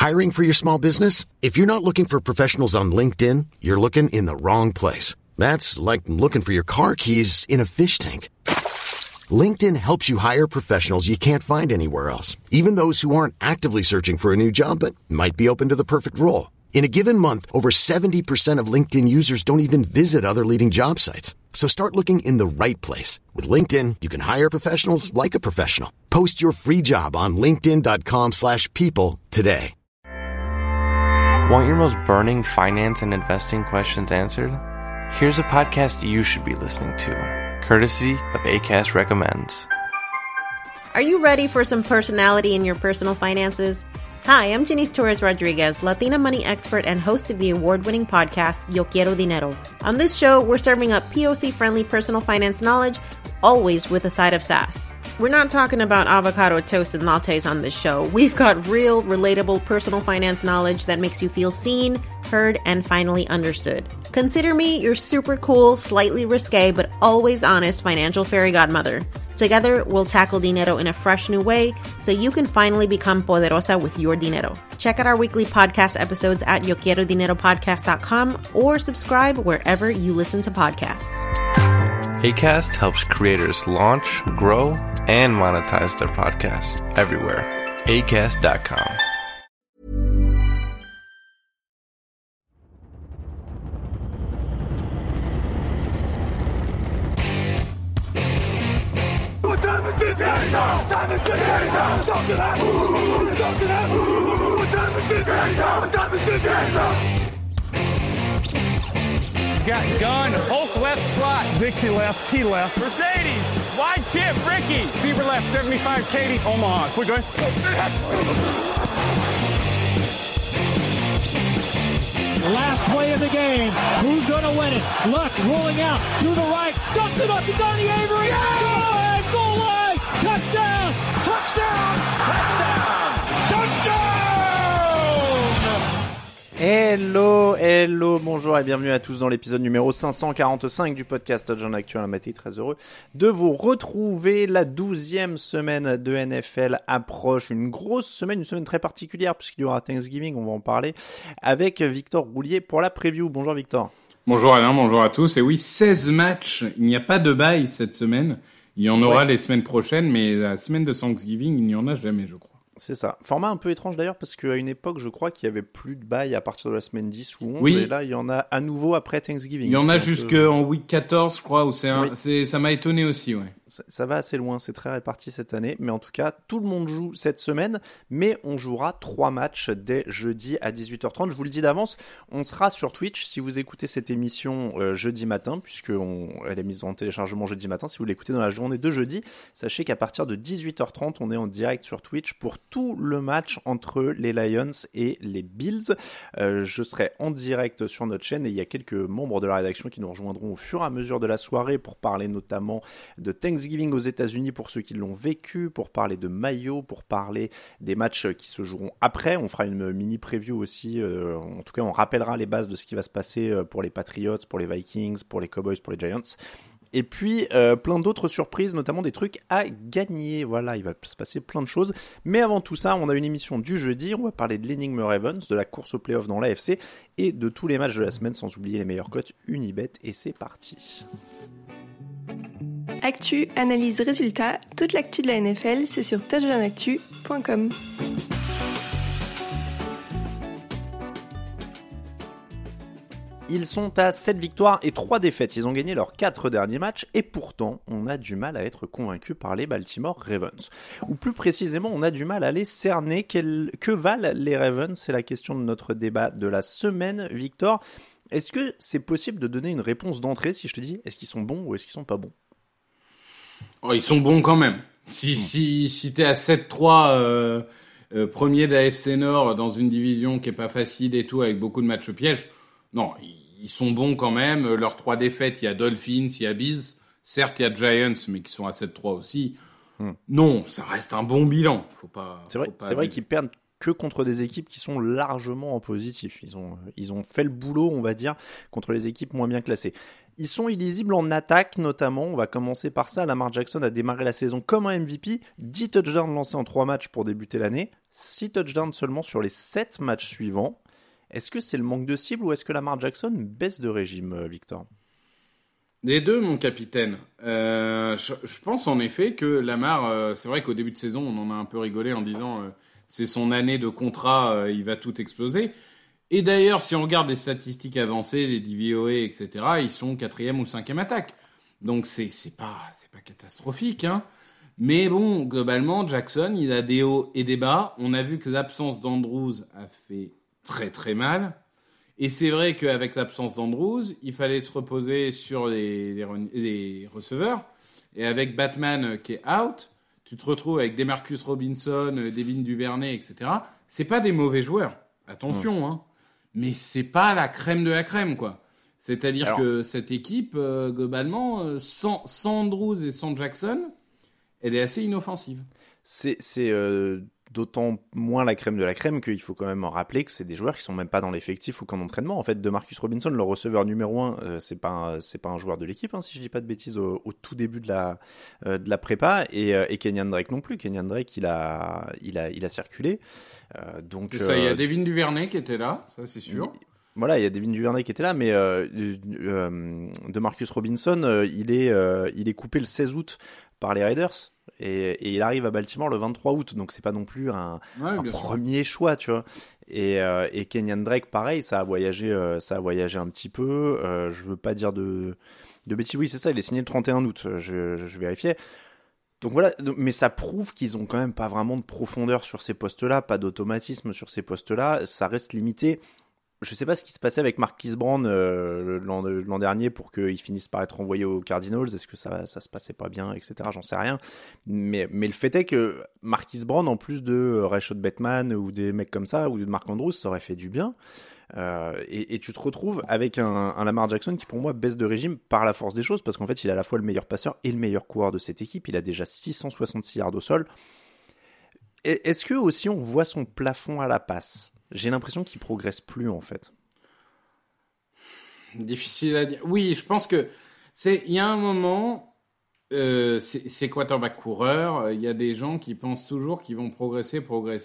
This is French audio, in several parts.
Hiring for your small business? If you're not looking for professionals on LinkedIn, you're looking in the wrong place. That's like looking for your car keys in a fish tank. LinkedIn helps you hire professionals you can't find anywhere else, even those who aren't actively searching for a new job but might be open to the perfect role. In a given month, over 70% of LinkedIn users don't even visit other leading job sites. So start looking in the right place. With LinkedIn, you can hire professionals like a professional. Post your free job on linkedin.com/people today. Want your most burning finance and investing questions answered? Here's a podcast you should be listening to, courtesy of Acast Recommends. Are you ready for some personality in your personal finances? Hi, I'm Janice Torres-Rodriguez, Latina money expert and host of the award-winning podcast, Yo Quiero Dinero. On this show, we're serving up POC-friendly personal finance knowledge, always with a side of sass. We're not talking about avocado toast and lattes on this show. We've got real, relatable personal finance knowledge that makes you feel seen, heard, and finally understood. Consider me your super cool, slightly risque, but always honest financial fairy godmother. Together, we'll tackle dinero in a fresh new way so you can finally become poderosa with your dinero. Check out our weekly podcast episodes at yoquierodineropodcast.com or subscribe wherever you listen to podcasts. Acast helps creators launch, grow, and monetize their podcasts everywhere. Acast.com. Got gun, Hulk left slot, Dixie left, T left, Mercedes, wide chip, Ricky, Fever left, 75, Katie, Omaha, quick going. Last play of the game, who's gonna win it? Luck rolling out, to the right, dumps it up to Donnie Avery, goal line, touchdown, touchdown, touchdown, touchdown! Hello, bonjour et bienvenue à tous dans l'épisode numéro 545 du podcast Touchdown Actu. Un matin très heureux de vous retrouver. La 12e semaine de NFL approche, une grosse semaine, une semaine très particulière puisqu'il y aura Thanksgiving, on va en parler avec Victor Roulier pour la preview. Bonjour Victor. Bonjour Alain, bonjour à tous. Et oui, 16 matchs, il n'y a pas de bye cette semaine. Il y en aura les semaines prochaines, mais la semaine de Thanksgiving, il n'y en a jamais, je crois. C'est ça. Format un peu étrange d'ailleurs parce qu'à une époque, je crois qu'il y avait plus de bye à partir de la semaine 10 ou 11. Oui. Et là, il y en a à nouveau après Thanksgiving. Il y en a jusqu'en week 14, je crois, où ça m'a étonné aussi, ouais. Ça va assez loin, c'est très réparti cette année, mais en tout cas, tout le monde joue cette semaine, mais on jouera 3 matchs dès jeudi à 18h30. Je vous le dis d'avance, on sera sur Twitch si vous écoutez cette émission jeudi matin, puisqu'elle est mise en téléchargement jeudi matin. Si vous l'écoutez dans la journée de jeudi, sachez qu'à partir de 18h30, on est en direct sur Twitch pour tout le match entre les Lions et les Bills. Je serai en direct sur notre chaîne et il y a quelques membres de la rédaction qui nous rejoindront au fur et à mesure de la soirée pour parler notamment de Thanksgiving aux États-Unis pour ceux qui l'ont vécu, pour parler de maillot, pour parler des matchs qui se joueront après. On fera une mini preview aussi, en tout cas on rappellera les bases de ce qui va se passer pour les Patriots, pour les Vikings, pour les Cowboys, pour les Giants. Et puis plein d'autres surprises, notamment des trucs à gagner. Voilà, il va se passer plein de choses. Mais avant tout ça, on a une émission du jeudi. On va parler de l'énigme Ravens, de la course au playoff dans l'AFC et de tous les matchs de la semaine, sans oublier les meilleures cotes Unibet. Et c'est parti. Actu, analyse, résultat, toute l'actu de la NFL, c'est sur touchdownactu.com. Ils sont à 7 victoires et 3 défaites. Ils ont gagné leurs 4 derniers matchs et pourtant, on a du mal à être convaincu par les Baltimore Ravens. Ou plus précisément, on a du mal à les cerner. Que valent les Ravens ? C'est la question de notre débat de la semaine. Victor, est-ce que c'est possible de donner une réponse d'entrée si je te dis est-ce qu'ils sont bons ou est-ce qu'ils sont pas bons ? Oh, ils sont bons quand même. Si t'es à 7-3, premier de la FC Nord dans une division qui est pas facile et tout, avec beaucoup de matchs pièges, non, ils sont bons quand même. Leurs 3 défaites, il y a Dolphins, il y a Bills. Certes, il y a Giants, mais qui sont à 7-3 aussi. Non, ça reste un bon bilan. C'est vrai qu'ils perdent que contre des équipes qui sont largement en positif. Ils ont fait le boulot, on va dire, contre les équipes moins bien classées. Ils sont illisibles en attaque, notamment. On va commencer par ça. Lamar Jackson a démarré la saison comme un MVP. 10 touchdowns lancés en 3 matchs pour débuter l'année. 6 touchdowns seulement sur les 7 matchs suivants. Est-ce que c'est le manque de cible ou est-ce que Lamar Jackson baisse de régime, Victor ? Les deux, mon capitaine. Je pense en effet que Lamar, c'est vrai qu'au début de saison, on en a un peu rigolé en disant c'est son année de contrat, il va tout exploser. Et d'ailleurs, si on regarde les statistiques avancées, les DVOA, etc., ils sont 4e ou 5e attaque. Donc c'est pas catastrophique, hein. Mais bon, globalement, Jackson, il a des hauts et des bas. On a vu que l'absence d'Andrews a fait très très mal. Et c'est vrai qu'avec l'absence d'Andrews, il fallait se reposer sur les receveurs. Et avec Batman qui est out, tu te retrouves avec Demarcus Robinson, Devin Duvernay, etc. C'est pas des mauvais joueurs. Attention, hein. Mais c'est pas la crème de la crème, quoi. C'est-à-dire que cette équipe, globalement, sans Andrews et sans Jackson, elle est assez inoffensive. C'est d'autant moins la crème de la crème qu'il faut quand même rappeler que c'est des joueurs qui sont même pas dans l'effectif ou qu'en entraînement. En fait, DeMarcus Robinson, le receveur numéro 1, c'est pas un joueur de l'équipe, hein, si je dis pas de bêtises, au tout début de la prépa, et Kenyan Drake non plus. Kenyan Drake, il a circulé. Donc ça, il y a Devin Duvernay qui était là, ça c'est sûr. Voilà, il y a Devin Duvernay qui était là, mais DeMarcus Robinson, il est coupé le 16 août par les Raiders. Et il arrive à Baltimore le 23 août, donc c'est pas non plus un premier choix, tu vois. Et Kenyan Drake, pareil, ça a voyagé un petit peu. Je veux pas dire de bêtises. Oui, c'est ça, il est signé le 31 août. Je vérifiais. Donc voilà, mais ça prouve qu'ils ont quand même pas vraiment de profondeur sur ces postes-là, pas d'automatisme sur ces postes-là. Ça reste limité. Je sais pas ce qui se passait avec Marquise Brown l'an dernier pour qu'il finisse par être envoyé aux Cardinals. Est-ce que ça se passait pas bien, etc. J'en sais rien. Mais le fait est que Marquise Brown, en plus de Rashad Bateman ou des mecs comme ça, ou de Mark Andrews, ça aurait fait du bien. Et tu te retrouves avec un Lamar Jackson qui, pour moi, baisse de régime par la force des choses, parce qu'en fait, il est à la fois le meilleur passeur et le meilleur coureur de cette équipe. Il a déjà 666 yards au sol. Est-ce que aussi on voit son plafond à la passe ? J'ai l'impression qu'il progresse plus, en fait. Difficile à dire. Oui, je pense que il y a un moment, c'est quarterback coureur. Il y a des gens qui pensent toujours qu'ils vont progresser.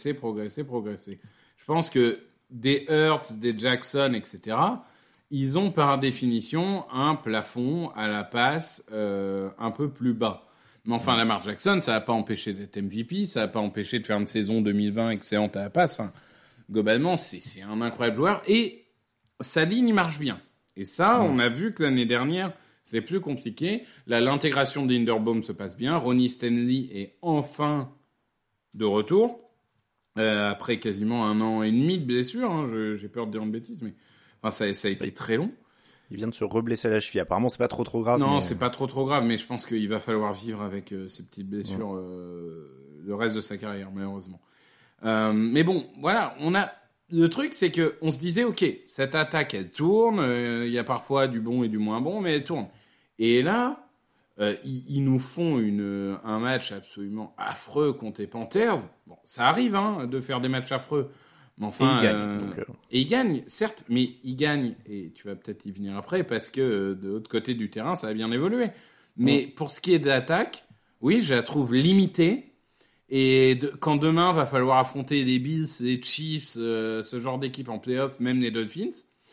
Je pense que des Hurts, des Jackson, etc., ils ont par définition un plafond à la passe un peu plus bas. Mais enfin, Lamar Jackson, ça va pas empêcher d'être MVP, ça va pas empêcher de faire une saison 2020 excellente à la passe. Enfin, globalement, c'est un incroyable joueur. Et sa ligne marche bien. Et ça, on a vu que l'année dernière, c'est plus compliqué. Là, l'intégration de Linderbaum se passe bien. Ronnie Stanley est enfin de retour. Après quasiment 1 an et demi de blessure. Hein. J'ai peur de dire une bêtise, mais enfin, ça a été très long. Il vient de se reblesser à la cheville. Apparemment, c'est pas trop grave. Non, c'est pas trop grave, mais je pense qu'il va falloir vivre avec ces petites blessures le reste de sa carrière, malheureusement. Mais bon, voilà, le truc, c'est que on se disait, ok, cette attaque, elle tourne, il y a parfois du bon et du moins bon, mais elle tourne. Et là, ils nous font un match absolument affreux contre les Panthers. Bon, ça arrive, hein, de faire des matchs affreux. Mais enfin, et ils gagnent, certes, mais ils gagnent, et tu vas peut-être y venir après, parce que de l'autre côté du terrain, ça a bien évolué. Mais pour ce qui est de l'attaque, oui, je la trouve limitée. Et quand demain va falloir affronter les Bills, les Chiefs, ce genre d'équipe en playoff, même les Dolphins,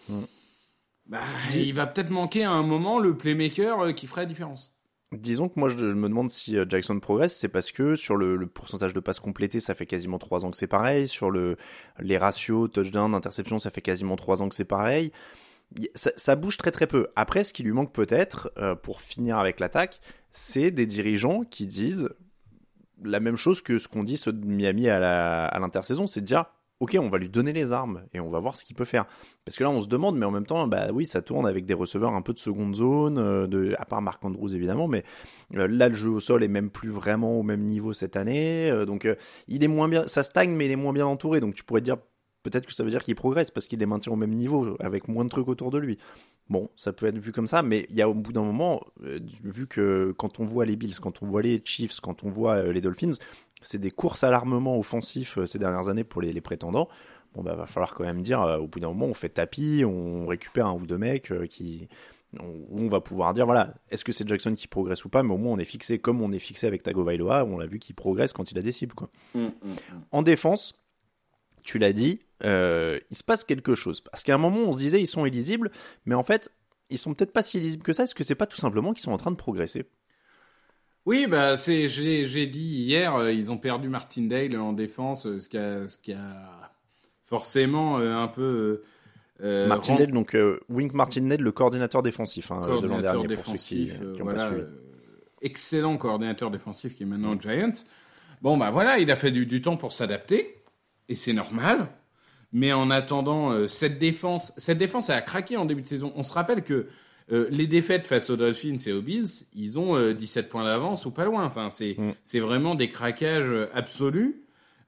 il va peut-être manquer à un moment le playmaker qui ferait la différence. Disons que moi je me demande si Jackson progresse, c'est parce que sur le pourcentage de passes complétées, ça fait quasiment 3 ans que c'est pareil. Sur les ratios touchdown, interception, ça fait quasiment 3 ans que c'est pareil. Ça bouge très très peu. Après, ce qui lui manque peut-être, pour finir avec l'attaque, c'est des dirigeants qui disent la même chose que ce qu'on dit ceux de Miami à l'intersaison, c'est de dire ok, on va lui donner les armes et on va voir ce qu'il peut faire. Parce que là, on se demande, mais en même temps, oui, ça tourne avec des receveurs un peu de seconde zone, à part Mark Andrews évidemment, mais là, le jeu au sol est même plus vraiment au même niveau cette année. Donc, il est moins bien, ça stagne, mais il est moins bien entouré. Donc, tu pourrais dire peut-être que ça veut dire qu'il progresse parce qu'il les maintient au même niveau avec moins de trucs autour de lui. Bon, ça peut être vu comme ça, mais il y a au bout d'un moment, vu que quand on voit les Bills, quand on voit les Chiefs, quand on voit les Dolphins, c'est des courses à l'armement offensif ces dernières années pour les prétendants. Bon, va falloir quand même dire, au bout d'un moment, on fait tapis, on récupère 1 ou 2 mecs qui on va pouvoir dire, voilà, est-ce que c'est Jackson qui progresse ou pas, mais au moins on est fixé comme on est fixé avec Tagovailoa, on l'a vu qu'il progresse quand il a des cibles, quoi. En défense, tu l'as dit, il se passe quelque chose. Parce qu'à un moment, on se disait, ils sont illisibles, mais en fait, ils sont peut-être pas si illisibles que ça. Est-ce que c'est pas tout simplement qu'ils sont en train de progresser ? Oui, j'ai dit hier, ils ont perdu Martindale en défense, ce qui a forcément un peu... Martindale, donc Wink Martindale, le coordinateur défensif de l'an dernier, pour ceux qui ont pas suivi. Excellent coordinateur défensif qui est maintenant aux Giants. Bon, bah voilà, il a fait du temps pour s'adapter, et c'est normal. Mais en attendant, cette défense, elle a craqué en début de saison. On se rappelle que les défaites face aux Dolphins et aux Bills, ils ont 17 points d'avance ou pas loin. Enfin, c'est vraiment des craquages absolus.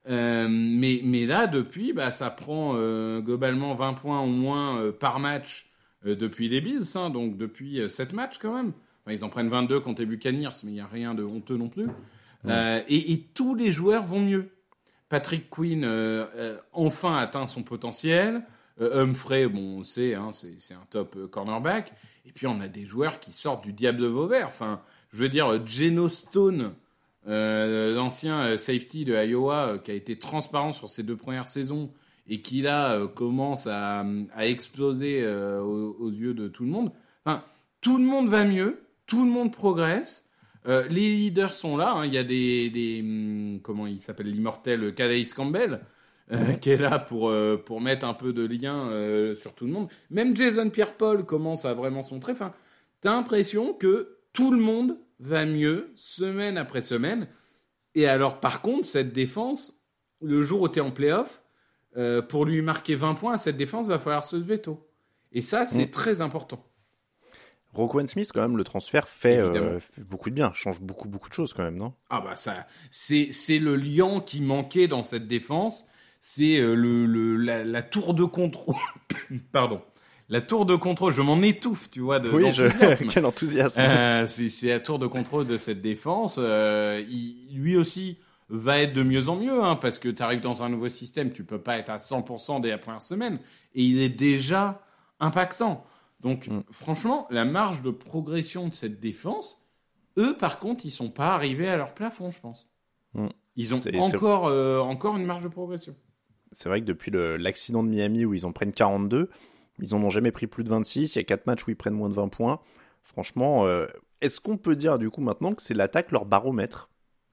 Mais là, depuis, ça prend globalement 20 points au moins par match depuis les Bills, donc depuis 7 matchs quand même. Enfin, ils en prennent 22 contre les Buccaneers, mais il n'y a rien de honteux non plus. Et tous les joueurs vont mieux. Patrick Quinn enfin atteint son potentiel. Humphrey, on sait, c'est un top cornerback. Et puis on a des joueurs qui sortent du diable de Vauvert. Enfin, je veux dire, Geno Stone, l'ancien safety de Iowa, qui a été transparent sur ses 2 premières saisons et qui là commence à exploser aux yeux de tout le monde. Enfin, tout le monde va mieux, tout le monde progresse. Les leaders sont là. Il y a des comment il s'appelle, l'immortel Calais Campbell qui est là pour mettre un peu de lien sur tout le monde. Même Jason Pierre-Paul commence à vraiment se montrer. Enfin, t'as l'impression que tout le monde va mieux semaine après semaine. Et alors, par contre, cette défense, le jour où t'es en play-off, pour lui marquer 20 points à cette défense, va falloir se lever tôt. Et ça, c'est très important. Roquan Smith, quand même, le transfert fait beaucoup de bien, change beaucoup de choses quand même, non ? Ah bah ça, c'est le liant qui manquait dans cette défense, c'est la tour de contrôle. Pardon, la tour de contrôle. Je m'en étouffe, tu vois, d'enthousiasme. Quel enthousiasme. C'est la tour de contrôle de cette défense. Lui aussi va être de mieux en mieux, parce que tu arrives dans un nouveau système, tu peux pas être à 100% dès la première semaine, et il est déjà impactant. Donc, franchement, la marge de progression de cette défense, eux, par contre, ils sont pas arrivés à leur plafond, je pense. Ils ont encore une marge de progression. C'est vrai que depuis l'accident de Miami où ils en prennent 42, ils en ont jamais pris plus de 26. Il y a 4 matchs où ils prennent moins de 20 points. Franchement, est-ce qu'on peut dire du coup maintenant que c'est l'attaque leur baromètre ?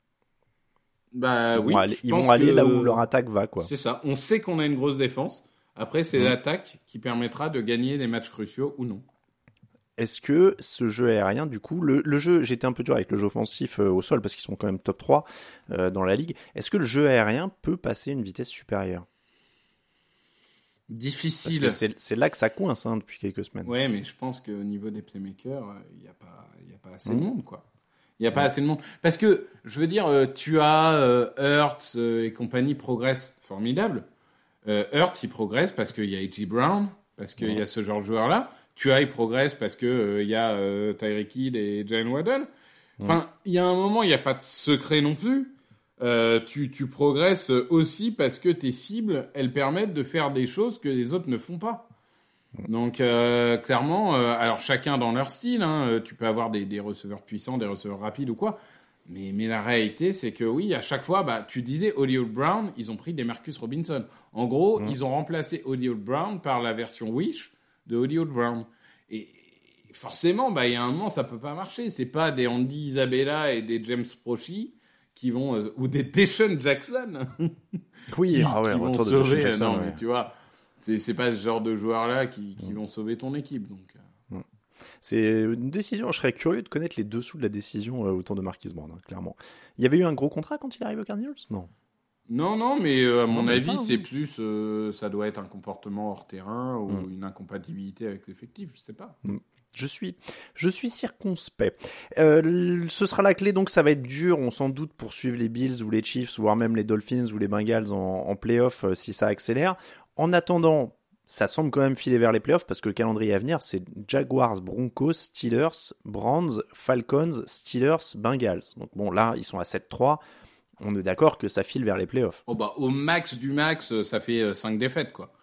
Ils vont aller là où leur attaque va, quoi. C'est ça. On sait qu'on a une grosse défense. Après, c'est l'attaque qui permettra de gagner des matchs cruciaux ou non. Est-ce que ce jeu aérien, du coup, le jeu, j'étais un peu dur avec le jeu offensif au sol parce qu'ils sont quand même top 3 dans la ligue. Est-ce que le jeu aérien peut passer une vitesse supérieure ? Difficile. Parce que c'est là que ça coince depuis quelques semaines. Ouais, mais je pense qu'au niveau des playmakers, il n'y a pas assez de monde, quoi. Il n'y a pas assez de monde. Parce que, je veux dire, tu as Hurts et compagnie progressent formidable. Hurts, il progresse parce qu'il y a A.J. Brown, parce qu'il y a ce genre de joueur-là. Il progresse parce qu'il y a Tyreek Hill et Jalen Waddle. Enfin, il y a un moment, il n'y a pas de secret non plus. Tu progresses aussi parce que tes cibles, elles permettent de faire des choses que les autres ne font pas. Donc, clairement, alors chacun dans leur style, tu peux avoir des receveurs puissants, des receveurs rapides ou quoi. Mais la réalité, c'est que oui, à chaque fois, tu disais Hollywood Brown, ils ont pris des Marcus Robinson. En gros, ils ont remplacé Hollywood Brown par la version Wish de Hollywood Brown. Et forcément, il y a un moment, ça peut pas marcher. C'est pas des Andy Isabella et des James Prochy qui vont ou des Deshaun Jackson qui vont sauver. Non, mais tu vois, c'est pas ce genre de joueurs-là qui vont sauver ton équipe. Donc. C'est une décision, je serais curieux de connaître les dessous de la décision autour de Marquise Brown, clairement. Il y avait eu un gros contrat quand il arrive aux Cardinals ? Non, mais à mon avis, c'est plus, ça doit être un comportement hors terrain ou une incompatibilité avec l'effectif, je sais pas. Je suis circonspect. Ce sera la clé, donc ça va être dur, on s'en doute, pour suivre les Bills ou les Chiefs, voire même les Dolphins ou les Bengals en play-off si ça accélère. En attendant, ça semble quand même filer vers les playoffs parce que le calendrier à venir, c'est Jaguars, Broncos, Steelers, Browns, Falcons, Steelers, Bengals. Donc bon, là, ils sont à 7-3. On est d'accord que ça file vers les playoffs. Au max du max, ça fait 5 défaites, quoi.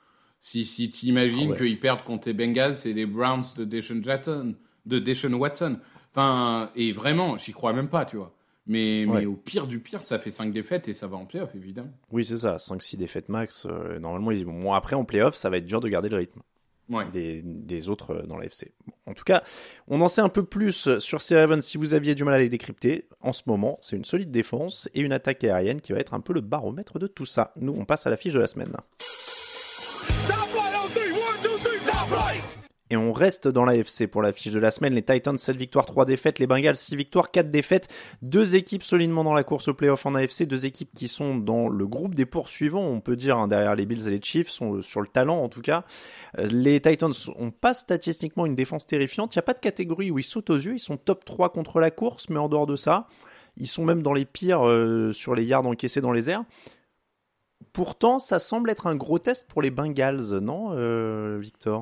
Si tu imagines qu'ils perdent contre les Bengals et les Browns de Deshaun Watson. Enfin, et vraiment, j'y crois même pas, tu vois. Mais au pire du pire, ça fait 5 défaites et ça va en play-off, évidemment. Oui, c'est ça, 5-6 défaites max. Normalement, ils y vont. Bon, après, en play-off, ça va être dur de garder le rythme des autres dans la FC. Bon, en tout cas, on en sait un peu plus sur ces Ravens si vous aviez du mal à les décrypter. En ce moment, c'est une solide défense et une attaque aérienne qui va être un peu le baromètre de tout ça. Nous, on passe à la fiche de la semaine. Et on reste dans la FC pour la fiche de la semaine. Les Titans, 7 victoires, 3 défaites. Les Bengals, 6 victoires, 4 défaites. 2 équipes solidement dans la course au play-off en AFC. 2 équipes qui sont dans le groupe des poursuivants, on peut dire, derrière les Bills et les Chiefs, sont sur le talent en tout cas. Les Titans ont pas statistiquement une défense terrifiante. Il n'y a pas de catégorie où ils sautent aux yeux. Ils sont top 3 contre la course, mais en dehors de ça, ils sont même dans les pires sur les yards encaissés dans les airs. Pourtant, ça semble être un gros test pour les Bengals, non, Victor ?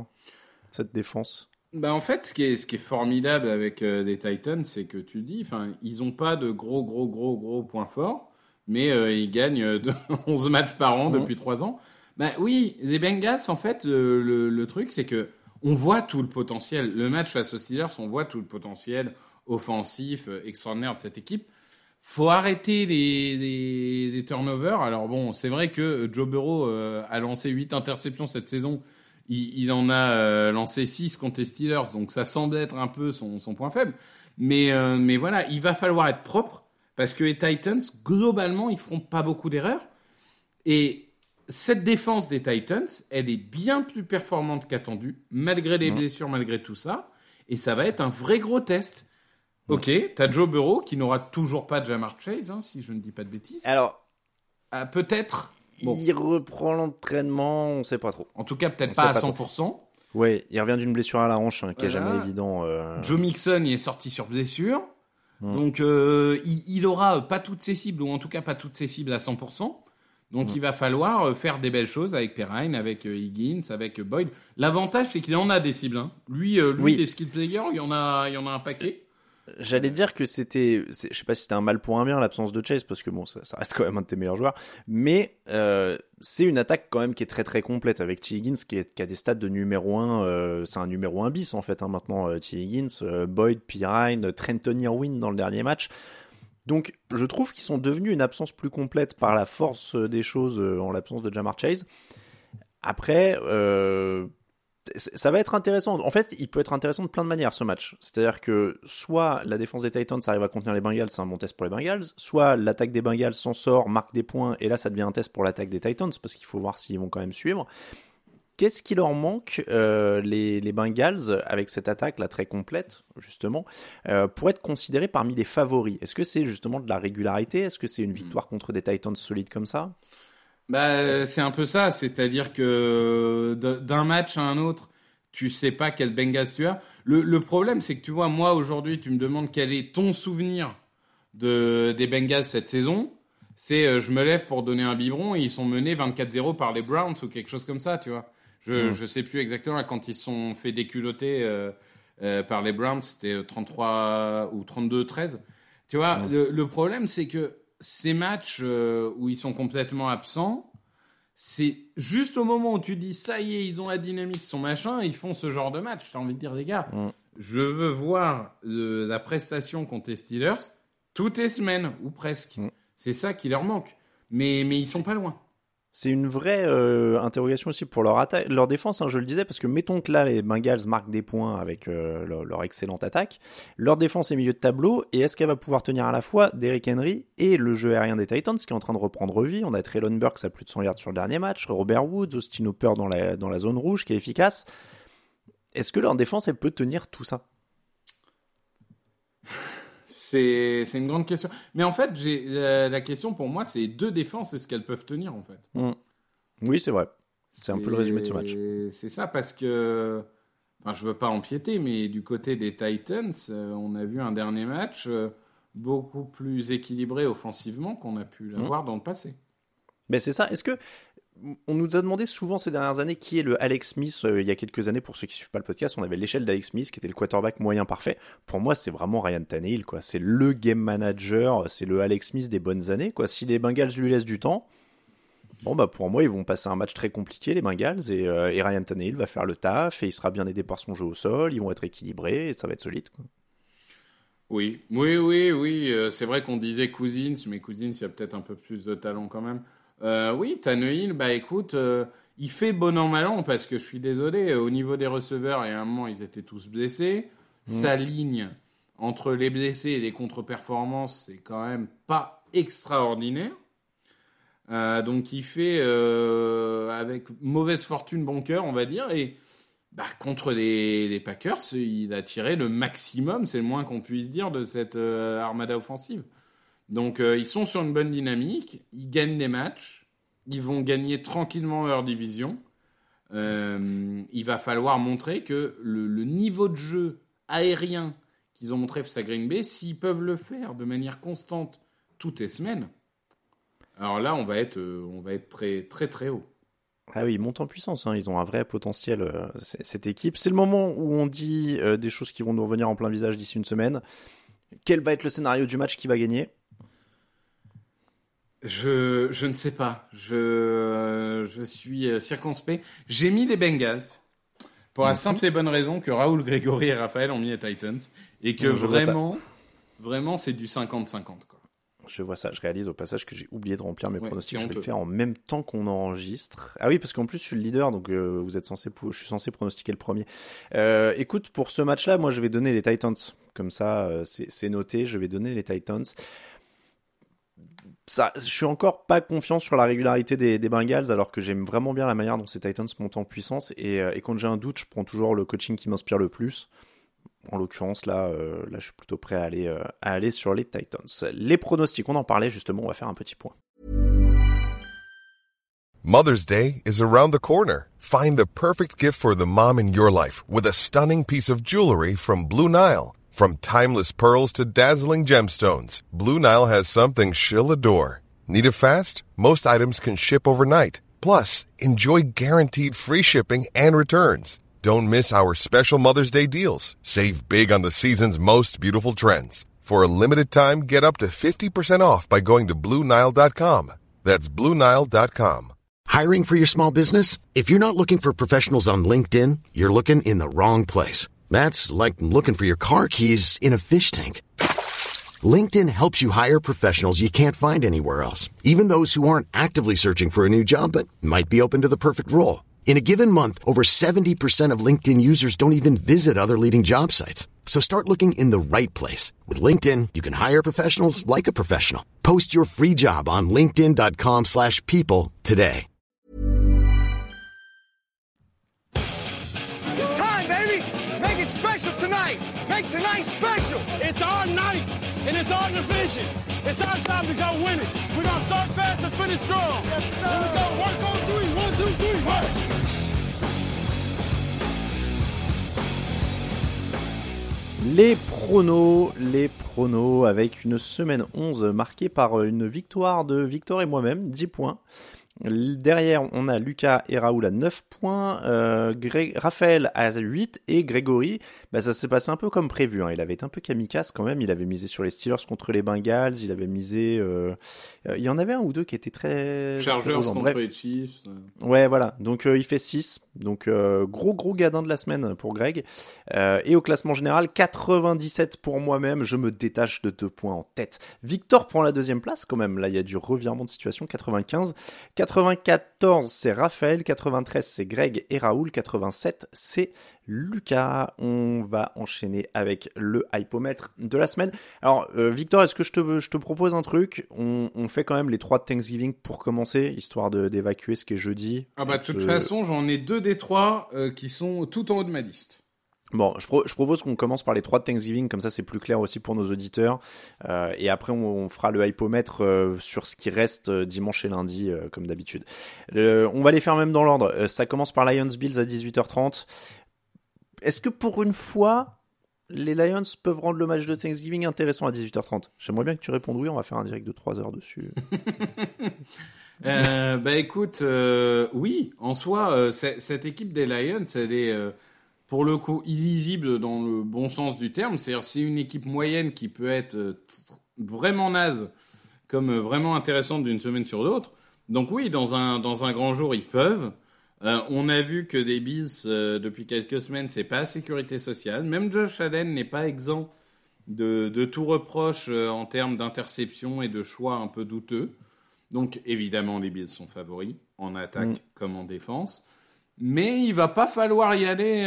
Cette défense. En fait, ce qui est formidable avec les Titans, c'est que tu dis, ils ont pas de gros points forts, mais ils gagnent 11 matchs par an depuis 3 ans. Oui, les Bengals, en fait, le truc, c'est que on voit tout le potentiel. Le match face aux Steelers, on voit tout le potentiel offensif extraordinaire de cette équipe. Faut arrêter les turnovers. Alors bon, c'est vrai que Joe Burrow a lancé 8 interceptions cette saison. Il en a lancé 6 contre les Steelers, donc ça semble être un peu son point faible. Mais voilà, il va falloir être propre, parce que les Titans, globalement, ils feront pas beaucoup d'erreurs. Et cette défense des Titans, elle est bien plus performante qu'attendue, malgré les blessures, malgré tout ça. Et ça va être un vrai gros test. Ok, t'as Joe Burrow, qui n'aura toujours pas de Ja'Marr Chase, si je ne dis pas de bêtises. Alors, peut-être... Bon. Il reprend l'entraînement, on sait pas trop. En tout cas, peut-être pas à 100%. Oui, il revient d'une blessure à la hanche, qui est jamais évident. Joe Mixon, il est sorti sur blessure. Donc, il aura pas toutes ses cibles, ou en tout cas pas toutes ses cibles à 100%. Donc, il va falloir faire des belles choses avec Perrine, avec Higgins, avec Boyd. L'avantage, c'est qu'il en a des cibles. Lui, les skill players, il y en a un paquet. J'allais dire que je sais pas si c'était un mal pour un bien l'absence de Chase, parce que bon, ça reste quand même un de tes meilleurs joueurs, mais c'est une attaque quand même qui est très très complète avec T. Higgins qui a des stats de numéro 1, c'est un numéro 1 bis en fait maintenant, T. Higgins, Boyd, Pirine, Trenton Irwin dans le dernier match. Donc je trouve qu'ils sont devenus une absence plus complète par la force des choses en l'absence de Ja'Marr Chase. Après, ça va être intéressant. En fait, il peut être intéressant de plein de manières ce match. C'est-à-dire que soit la défense des Titans arrive à contenir les Bengals, c'est un bon test pour les Bengals, soit l'attaque des Bengals s'en sort, marque des points, et là ça devient un test pour l'attaque des Titans, parce qu'il faut voir s'ils vont quand même suivre. Qu'est-ce qui leur manque, les Bengals, avec cette attaque là très complète, justement, pour être considérés parmi les favoris? Est-ce que c'est justement de la régularité? Est-ce que c'est une victoire contre des Titans solides comme ça? C'est un peu ça, c'est-à-dire que d'un match à un autre, tu sais pas quel Bengals tu as. Le problème, c'est que tu vois, moi aujourd'hui, tu me demandes quel est ton souvenir des Bengals cette saison. C'est je me lève pour donner un biberon et ils sont menés 24-0 par les Browns ou quelque chose comme ça, tu vois. Je sais plus exactement quand ils se sont fait déculoter par les Browns, c'était 33 ou 32-13. Tu vois, le problème, c'est que ces matchs où ils sont complètement absents, c'est juste au moment où tu dis ça y est, ils ont la dynamique, son machin, ils font ce genre de match. T'as envie de dire, les gars, je veux voir la prestation contre les Steelers toutes les semaines, ou presque. C'est ça qui leur manque. Mais ils sont pas loin. C'est une vraie interrogation aussi pour leur défense, je le disais, parce que mettons que là, les Bengals marquent des points avec leur excellente attaque. Leur défense est milieu de tableau, et est-ce qu'elle va pouvoir tenir à la fois Derrick Henry et le jeu aérien des Titans, qui est en train de reprendre vie? On a Treylon Burks à plus de 100 yards sur le dernier match, Robert Woods, Austin Hooper dans la zone rouge, qui est efficace. Est-ce que leur défense, elle peut tenir tout ça? C'est une grande question. Mais en fait, la question pour moi, c'est 2 défenses, est-ce qu'elles peuvent tenir en fait? Oui, c'est vrai. C'est un peu le résumé de ce match. C'est ça, parce que, je veux pas empiéter, mais du côté des Titans, on a vu un dernier match beaucoup plus équilibré offensivement qu'on a pu l'avoir dans le passé. Mais c'est ça. Est-ce que on nous a demandé souvent ces dernières années qui est le Alex Smith. Il y a quelques années, pour ceux qui suivent pas le podcast, on avait l'échelle d'Alex Smith qui était le quarterback moyen parfait. Pour moi, c'est vraiment Ryan Tannehill, quoi. C'est le game manager, c'est le Alex Smith des bonnes années, quoi. Si les Bengals lui laissent du temps, Bon, bah, pour moi, ils vont passer un match très compliqué, les Bengals, et Ryan Tannehill va faire le taf, et il sera bien aidé par son jeu au sol, ils vont être équilibrés, et ça va être solide, quoi. Oui. C'est vrai qu'on disait Cousins, mais Cousins, il y a peut-être un peu plus de talent quand même. Oui, Tannehill, bah écoute, il fait bon an mal an, parce que je suis désolé, au niveau des receveurs, et à un moment, ils étaient tous blessés. Sa ligne entre les blessés et les contre-performances, c'est quand même pas extraordinaire. Donc il fait avec mauvaise fortune bon cœur, on va dire, et contre les Packers, il a tiré le maximum, c'est le moins qu'on puisse dire, de cette armada offensive. Donc ils sont sur une bonne dynamique, ils gagnent des matchs, ils vont gagner tranquillement leur division. Il va falloir montrer que le niveau de jeu aérien qu'ils ont montré face à Green Bay, s'ils peuvent le faire de manière constante toutes les semaines, alors là, on va être très, très, très haut. Ah oui, ils montent en puissance, hein. Ils ont un vrai potentiel, cette équipe. C'est le moment où on dit des choses qui vont nous revenir en plein visage d'ici une semaine. Quel va être le scénario du match, qui va gagner ? Je ne sais pas. Je suis circonspect. J'ai mis les Bengals pour la simple et bonne raison que Raoul, Grégory et Raphaël ont mis les Titans et que vraiment, c'est du 50-50, quoi. Je vois ça, je réalise au passage que j'ai oublié de remplir mes pronostics. Je vais le faire en même temps qu'on enregistre. Ah oui, parce qu'en plus je suis le leader, donc je suis censé pronostiquer le premier. Écoute, pour ce match-là, moi je vais donner les Titans. Comme ça, c'est noté, je vais donner les Titans. Je suis encore pas confiant sur la régularité des Bengals, alors que j'aime vraiment bien la manière dont ces Titans montent en puissance. Et quand j'ai un doute, je prends toujours le coaching qui m'inspire le plus. En l'occurrence, là, je suis plutôt prêt à aller sur les Titans. Les pronostics, on en parlait justement, on va faire un petit point. Mother's Day is around the corner. Find the perfect gift for the mom in your life with a stunning piece of jewelry from Blue Nile. From timeless pearls to dazzling gemstones, Blue Nile has something she'll adore. Need it fast? Most items can ship overnight. Plus, enjoy guaranteed free shipping and returns. Don't miss our special Mother's Day deals. Save big on the season's most beautiful trends. For a limited time, get up to 50% off by going to BlueNile.com. That's BlueNile.com. Hiring for your small business? If you're not looking for professionals on LinkedIn, you're looking in the wrong place. That's like looking for your car keys in a fish tank. LinkedIn helps you hire professionals you can't find anywhere else, even those who aren't actively searching for a new job but might be open to the perfect role. In a given month, over 70% of LinkedIn users don't even visit other leading job sites. So start looking in the right place. With LinkedIn, you can hire professionals like a professional. Post your free job on linkedin.com/people today. It's time, baby! Make it special tonight! Make tonight special! It's our night, and it's our division. It's our time to go win it. We're gonna start fast and finish strong. Yes, sir. Here we go. Work on three. 1, 2, 3, work! Les pronos avec une semaine 11 marquée par une victoire de Victor et moi-même, 10 points. Derrière, on a Lucas et Raoul à 9 points, Raphaël à 8 et Grégory, ça s'est passé un peu comme prévu, hein. Il avait été un peu kamikaze quand même, il avait misé sur les Steelers contre les Bengals, il avait misé... il y en avait un ou deux qui étaient très... Chargers contre les Chiefs. Ouais, voilà, donc il fait 6, donc gros gadin de la semaine pour Greg. Et au classement général, 97 pour moi-même, je me détache de 2 points en tête. Victor prend la deuxième place quand même, là il y a du revirement de situation, 95, 94 c'est Raphaël, 93 c'est Greg et Raoul, 87 c'est Lucas. On va enchaîner avec le hypomètre de la semaine. Alors Victor, est-ce que je te propose un truc ? On fait quand même les 3 de Thanksgiving pour commencer, histoire d'évacuer ce qui est jeudi. De toute façon, j'en ai 2 des 3 qui sont tout en haut de ma liste. Bon, je propose qu'on commence par les 3 de Thanksgiving, comme ça c'est plus clair aussi pour nos auditeurs. Et après on fera le hypomètre sur ce qui reste dimanche et lundi, comme d'habitude. On va les faire même dans l'ordre. Ça commence par Lions-Bills à 18h30. Est-ce que pour une fois, les Lions peuvent rendre le match de Thanksgiving intéressant à 18h30 ? J'aimerais bien que tu répondes oui, on va faire un direct de 3 heures dessus. Écoute, oui, en soi, cette équipe des Lions, elle est... pour le coup, illisible dans le bon sens du terme. C'est-à-dire, c'est une équipe moyenne qui peut être vraiment naze, comme vraiment intéressante d'une semaine sur l'autre. Donc oui, dans un grand jour, ils peuvent. On a vu que des Bills, depuis quelques semaines, c'est pas la sécurité sociale. Même Josh Allen n'est pas exempt de tout reproche en termes d'interception et de choix un peu douteux. Donc évidemment, les Bills sont favoris, en attaque comme en défense. Mais il va pas falloir y aller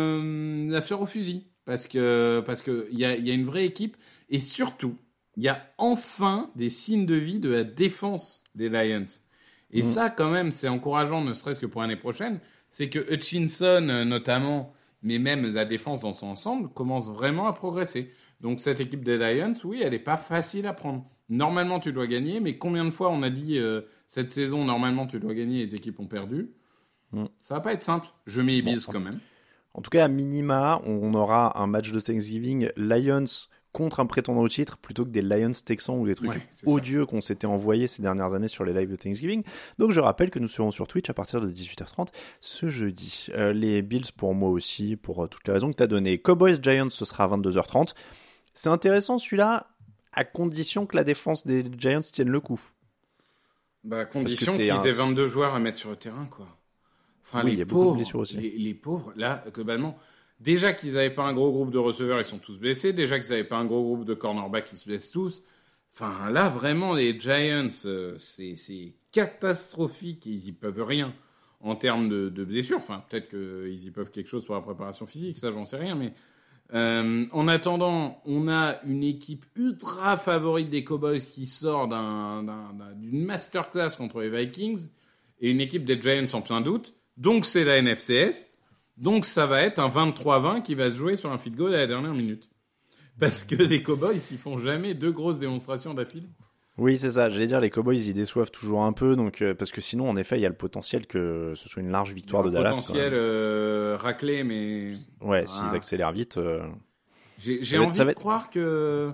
la fleur au fusil. Parce que y a une vraie équipe. Et surtout, il y a enfin des signes de vie de la défense des Lions. Et ça, quand même, c'est encourageant, ne serait-ce que pour l'année prochaine. C'est que Hutchinson, notamment, mais même la défense dans son ensemble, commence vraiment à progresser. Donc cette équipe des Lions, oui, elle n'est pas facile à prendre. Normalement, tu dois gagner, mais combien de fois on a dit cette saison, normalement, tu dois gagner, les équipes ont perdu. Ça va pas être simple. Je mets les Bills quand même. En tout cas, à minima, on aura un match de Thanksgiving Lions contre un prétendant au titre plutôt que des Lions Texans ou des trucs odieux qu'on s'était envoyés ces dernières années sur les lives de Thanksgiving. Donc je rappelle que nous serons sur Twitch à partir de 18h30 ce jeudi. Les Bills pour moi aussi, pour toutes les raisons que tu as données. Cowboys Giants, ce sera à 22h30. C'est intéressant celui-là, à condition que la défense des Giants tienne le coup. Bah, à condition qu'ils aient 22 joueurs à mettre sur le terrain, quoi. Enfin, oui, les il y a pauvres, beaucoup de blessures aussi. Les pauvres, là, globalement, déjà qu'ils n'avaient pas un gros groupe de receveurs, ils sont tous blessés. Déjà qu'ils n'avaient pas un gros groupe de cornerbacks, ils se blessent tous. Enfin, là, vraiment, les Giants, c'est catastrophique. Ils y peuvent rien en termes de blessures. Enfin, peut-être qu'ils y peuvent quelque chose pour la préparation physique, ça, j'en sais rien. Mais en attendant, on a une équipe ultra favorite des Cowboys qui sort d'une masterclass contre les Vikings et une équipe des Giants en plein doute. Donc, c'est la NFC Est. Donc, ça va être un 23-20 qui va se jouer sur un field goal à la dernière minute. Parce que les Cowboys, ils font jamais 2 grosses démonstrations d'affilée. Oui, c'est ça. J'allais dire, les Cowboys, ils déçoivent toujours un peu. Donc, parce que sinon, en effet, il y a le potentiel que ce soit une large victoire de Dallas. Potentiel raclé, mais... Ouais, s'ils accélèrent vite... J'ai envie de croire que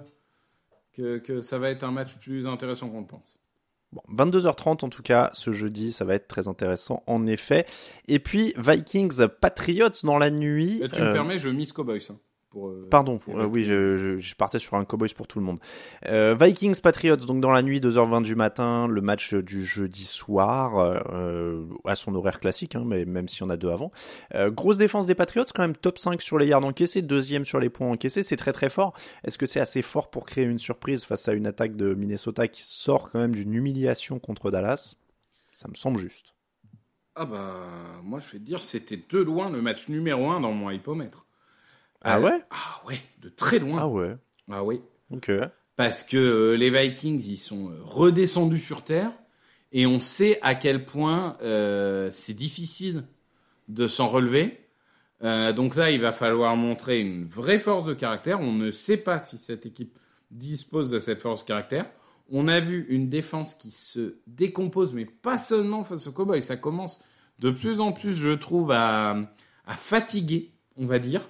ça va être un match plus intéressant qu'on le pense. Bon, 22h30 en tout cas, ce jeudi, ça va être très intéressant en effet. Et puis, Vikings-Patriots dans la nuit. Là, tu me permets, je mise Cowboys. Pardon, oui, je partais sur un Cowboys pour tout le monde. Vikings-Patriots, donc dans la nuit, 2h20 du matin, le match du jeudi soir, à son horaire classique, hein, mais même s'il y en a 2 avant. Grosse défense des Patriots, quand même top 5 sur les yards encaissés, 2e sur les points encaissés, c'est très très fort. Est-ce que c'est assez fort pour créer une surprise face à une attaque de Minnesota qui sort quand même d'une humiliation contre Dallas? Ça me semble juste. Ah bah, moi je vais te dire, c'était de loin le match numéro 1 dans mon hypomètre. Ah ouais? Ah ouais, de très loin. Ah ouais? Ah oui. Ok. Parce que les Vikings, ils sont redescendus sur terre et on sait à quel point c'est difficile de s'en relever. Donc là, il va falloir montrer une vraie force de caractère. On ne sait pas si cette équipe dispose de cette force de caractère. On a vu une défense qui se décompose, mais pas seulement face aux Cowboys. Ça commence de plus en plus, je trouve, à fatiguer, on va dire.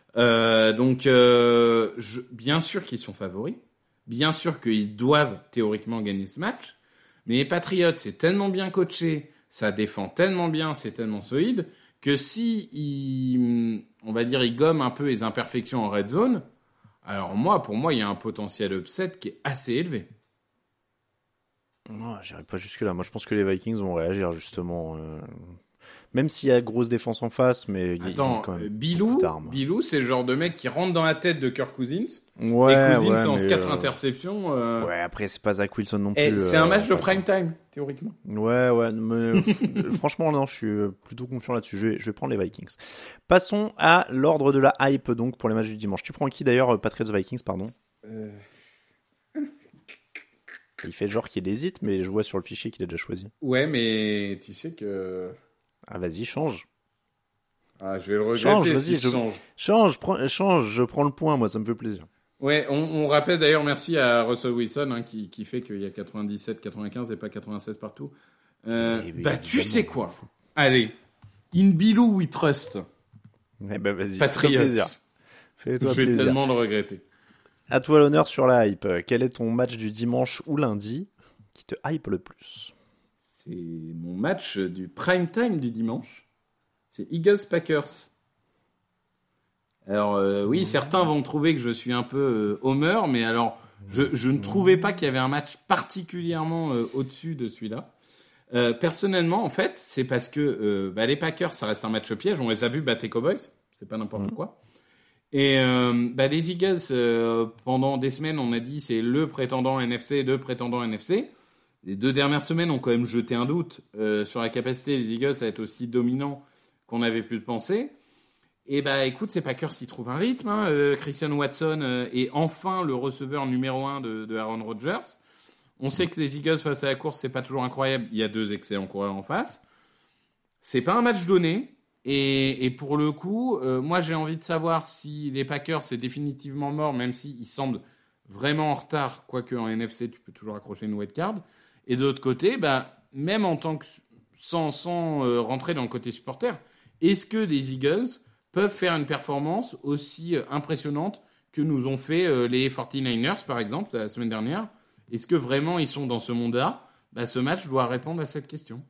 Bien sûr qu'ils sont favoris, bien sûr qu'ils doivent théoriquement gagner ce match, mais les Patriots, c'est tellement bien coaché, ça défend tellement bien, c'est tellement solide, que si ils gomment un peu les imperfections en red zone, alors pour moi, il y a un potentiel upset qui est assez élevé. Non, j'irai pas jusque là. Moi, je pense que les Vikings vont réagir justement. Même s'il y a grosse défense en face, mais ils ont quand même beaucoup d'armes. Bilou, c'est le genre de mec qui rentre dans la tête de Kirk Cousins. Ouais, et Cousins ouais, lance 4 interceptions. Ouais, après, c'est pas Zach Wilson non plus. C'est un match de prime time, théoriquement. Ouais, mais franchement, non, je suis plutôt confiant là-dessus. Je vais prendre les Vikings. Passons à l'ordre de la hype, donc, pour les matchs du dimanche. Tu prends qui d'ailleurs? Patriots-Vikings, pardon. Il fait genre qu'il hésite, mais je vois sur le fichier qu'il a déjà choisi. Ouais, mais tu sais que... Ah, vas-y, change. Ah, je vais le regretter change, je prends le point, moi, ça me fait plaisir. Ouais, on rappelle d'ailleurs, merci à Russell Wilson, qui fait qu'il y a 97-95 et pas 96 partout. Tu sais quoi? Allez, in Bilou we trust. Vas-y, Patriots. Fais-toi plaisir. Je vais tellement le regretter. À toi l'honneur sur la hype. Quel est ton match du dimanche ou lundi qui te hype le plus? C'est mon match du prime time du dimanche. C'est Eagles-Packers. Alors oui, certains vont trouver que je suis un peu homer, mais alors je ne trouvais pas qu'il y avait un match particulièrement au-dessus de celui-là. Personnellement, en fait, c'est parce que les Packers, ça reste un match piège. On les a vus battre les Cowboys. C'est pas n'importe quoi. Et les Eagles, pendant des semaines, on a dit c'est le prétendant NFC. Les 2 dernières semaines ont quand même jeté un doute sur la capacité des Eagles à être aussi dominants qu'on avait pu le penser. Et écoute, ces Packers, ils trouvent un rythme. Christian Watson est enfin le receveur numéro 1 de Aaron Rodgers. On sait que les Eagles face à la course, c'est pas toujours incroyable. Il y a 2 excellents coureurs en face. C'est pas un match donné. Et pour le coup, moi, j'ai envie de savoir si les Packers, c'est définitivement mort, même s'ils semblent vraiment en retard, quoique en NFC, tu peux toujours accrocher une wildcard. Et de l'autre côté, même en tant que sans rentrer dans le côté supporter, est-ce que les Eagles peuvent faire une performance aussi impressionnante que nous ont fait les 49ers, par exemple, la semaine dernière? Est-ce que vraiment ils sont dans ce monde-là? Ce match doit répondre à cette question.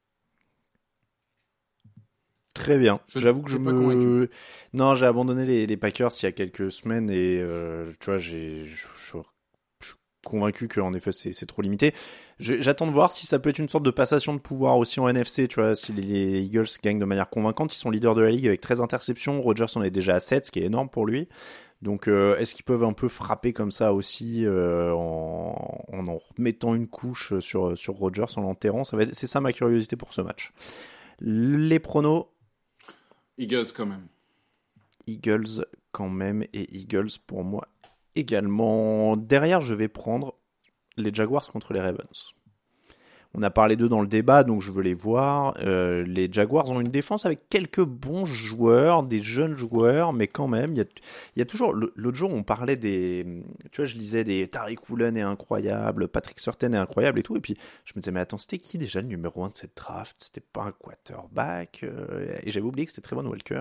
Très bien. J'avoue que Non, j'ai abandonné les Packers il y a quelques semaines et tu vois, je suis convaincu qu'en effet c'est trop limité. J'attends de voir si ça peut être une sorte de passation de pouvoir aussi en NFC, tu vois, si les Eagles gagnent de manière convaincante. Ils sont leaders de la ligue avec 13 interceptions. Rodgers en est déjà à 7, ce qui est énorme pour lui. Donc est-ce qu'ils peuvent un peu frapper comme ça aussi en remettant une couche sur Rodgers, en l'enterrant? C'est ça ma curiosité pour ce match. Les pronos. Eagles quand même. Eagles quand même, et Eagles pour moi également. Derrière, je vais prendre les Jaguars contre les Ravens. On a parlé d'eux dans le débat, donc je veux les voir. Les Jaguars ont une défense avec quelques bons joueurs, des jeunes joueurs, mais quand même, il y a toujours... L'autre jour, on parlait des... Tu vois, je lisais des Tariq Woolen est incroyable, Patrick Surtain est incroyable et tout, et puis je me disais, mais attends, c'était qui déjà le numéro 1 de cette draft? C'était pas un quarterback, et j'avais oublié que c'était Trevon Walker.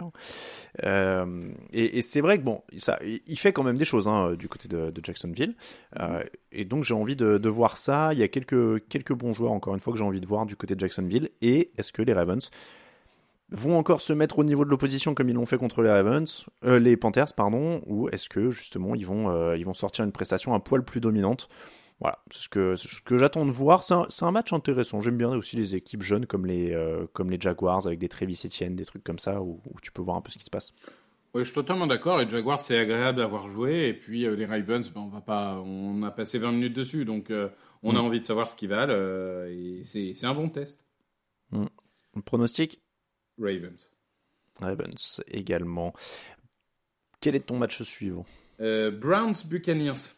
Et c'est vrai que bon, il fait quand même des choses du côté de Jacksonville, et donc j'ai envie de voir ça. Il y a quelques bons joueurs, encore une fois, que j'ai envie de voir du côté de Jacksonville. Et est-ce que les Ravens vont encore se mettre au niveau de l'opposition comme ils l'ont fait contre les Panthers, ou est-ce que justement ils vont sortir une prestation un poil plus dominante? Voilà, c'est ce que j'attends de voir. C'est un match intéressant. J'aime bien aussi les équipes jeunes comme les Jaguars avec des Travis Etienne, des trucs comme ça où tu peux voir un peu ce qui se passe. Oui, je suis totalement d'accord. Les Jaguars, c'est agréable d'avoir joué. Et puis, les Ravens, on a passé 20 minutes dessus. Donc, on a envie de savoir ce qu'ils valent. Et c'est un bon test. Le pronostic? Ravens également. Quel est ton match suivant? Browns Buccaneers.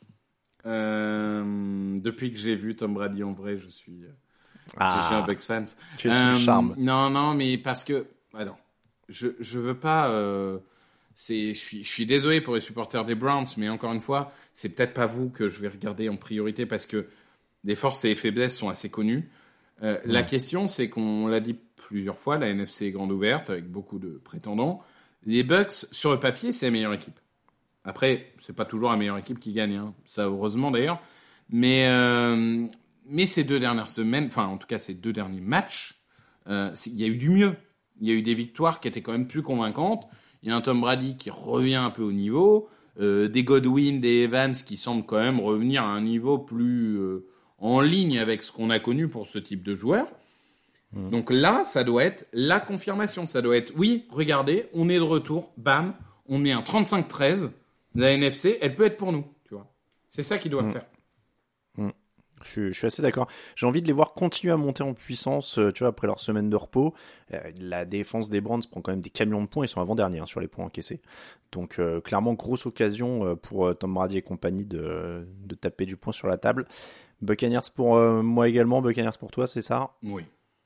Depuis que j'ai vu Tom Brady en vrai, je suis un Bucs fan. Tu es sous le charme. Non, mais parce que... je veux pas... je suis désolé pour les supporters des Browns, mais encore une fois, c'est peut-être pas vous que je vais regarder en priorité parce que les forces et les faiblesses sont assez connues. La question, c'est qu'on l'a dit plusieurs fois, la NFC est grande ouverte avec beaucoup de prétendants. Les Bucs, sur le papier, c'est la meilleure équipe. Après, c'est pas toujours la meilleure équipe qui gagne, ça heureusement d'ailleurs. Mais ces 2 dernières semaines, enfin en tout cas ces 2 derniers matchs, il y a eu du mieux. Il y a eu des victoires qui étaient quand même plus convaincantes. Il y a un Tom Brady qui revient un peu au niveau, des Godwin, des Evans qui semblent quand même revenir à un niveau plus en ligne avec ce qu'on a connu pour ce type de joueur. Donc là, ça doit être la confirmation. Ça doit être, oui, regardez, on est de retour, bam, on met un 35-13. La NFC, elle peut être pour nous, tu vois. C'est ça qu'ils doivent faire. Je suis assez d'accord. J'ai envie de les voir continuer à monter en puissance, tu vois, après leur semaine de repos. La défense des Browns prend quand même des camions de points. Ils sont avant-derniers sur les points encaissés. Donc, clairement, grosse occasion pour Tom Brady et compagnie de taper du poing sur la table. Buccaneers pour moi également. Buccaneers pour toi, c'est ça? Oui.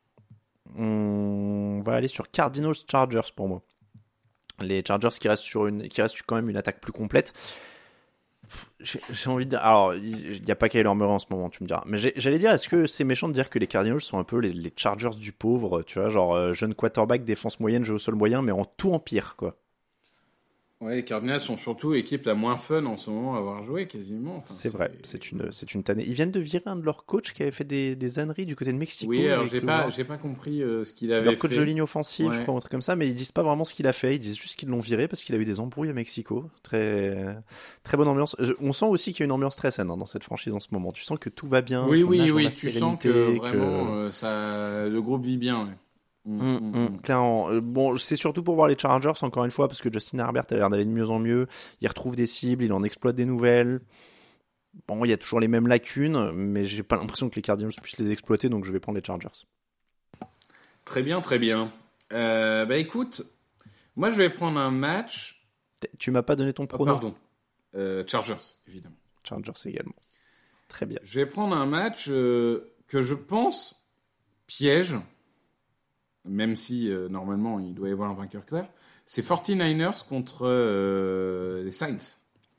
On va aller sur Cardinals-Chargers pour moi. Les Chargers qui restent quand même une attaque plus complète. J'ai envie de dire... Alors, il n'y a pas Kyler Murray en ce moment, tu me diras. Mais j'allais dire, est-ce que c'est méchant de dire que les Cardinals sont un peu les Chargers du pauvre, tu vois, genre jeune quarterback, défense moyenne, jeu au sol moyen, mais en tout en pire, quoi. Ouais, les Cardinals sont surtout l'équipe la moins fun en ce moment à avoir joué quasiment. Enfin, c'est vrai, c'est une tannée. Ils viennent de virer un de leurs coachs qui avait fait des âneries du côté de Mexico. Oui, alors j'ai pas compris ce qu'il avait fait. C'est leur coach de ligne offensive, je crois, un truc comme ça, mais ils disent pas vraiment ce qu'il a fait. Ils disent juste qu'ils l'ont viré parce qu'il a eu des embrouilles à Mexico. Très, très bonne ambiance. On sent aussi qu'il y a une ambiance très saine dans cette franchise en ce moment. Tu sens que tout va bien. Oui, tu sens que vraiment le groupe vit bien. Ouais. Clairement. Bon, c'est surtout pour voir les Chargers encore une fois parce que Justin Herbert a l'air d'aller de mieux en mieux. Il retrouve des cibles, il en exploite des nouvelles. Bon, il y a toujours les mêmes lacunes, mais j'ai pas l'impression que les Cardinals puissent les exploiter, donc je vais prendre les Chargers. Très bien, très bien. Écoute, moi je vais prendre un match. Tu m'as pas donné ton pronom. Pardon. Chargers, évidemment. Chargers également. Très bien. Je vais prendre un match que je pense piège. Même si, normalement, il doit y avoir un vainqueur clair, c'est 49ers contre les Saints.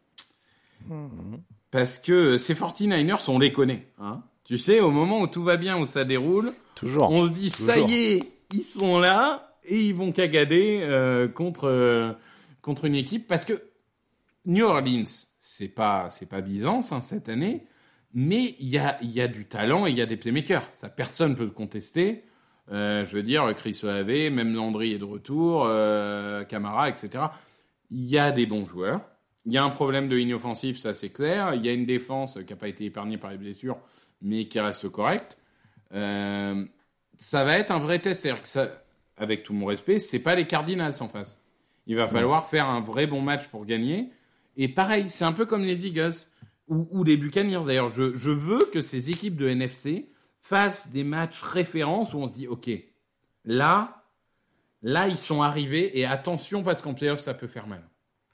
Parce que ces 49ers, on les connaît. Hein. Tu sais, au moment où tout va bien, où ça déroule, on se dit, ça y est, ils sont là, et ils vont cagader contre une équipe. Parce que New Orleans, c'est pas Byzance cette année, mais il y a du talent et il y a des playmakers. Ça, personne peut le contester. Je veux dire, Chris Olave, même Landry est de retour, Camara, etc. Il y a des bons joueurs. Il y a un problème de ligne offensive, ça c'est clair. Il y a une défense qui n'a pas été épargnée par les blessures, mais qui reste correcte. Ça va être un vrai test. C'est-à-dire que ça, avec tout mon respect, c'est pas les Cardinals en face. Il va falloir faire un vrai bon match pour gagner. Et pareil, c'est un peu comme les Eagles ou les Buccaneers. D'ailleurs, je veux que ces équipes de NFC fassent des matchs références où on se dit, OK, là, ils sont arrivés et attention parce qu'en playoff, ça peut faire mal.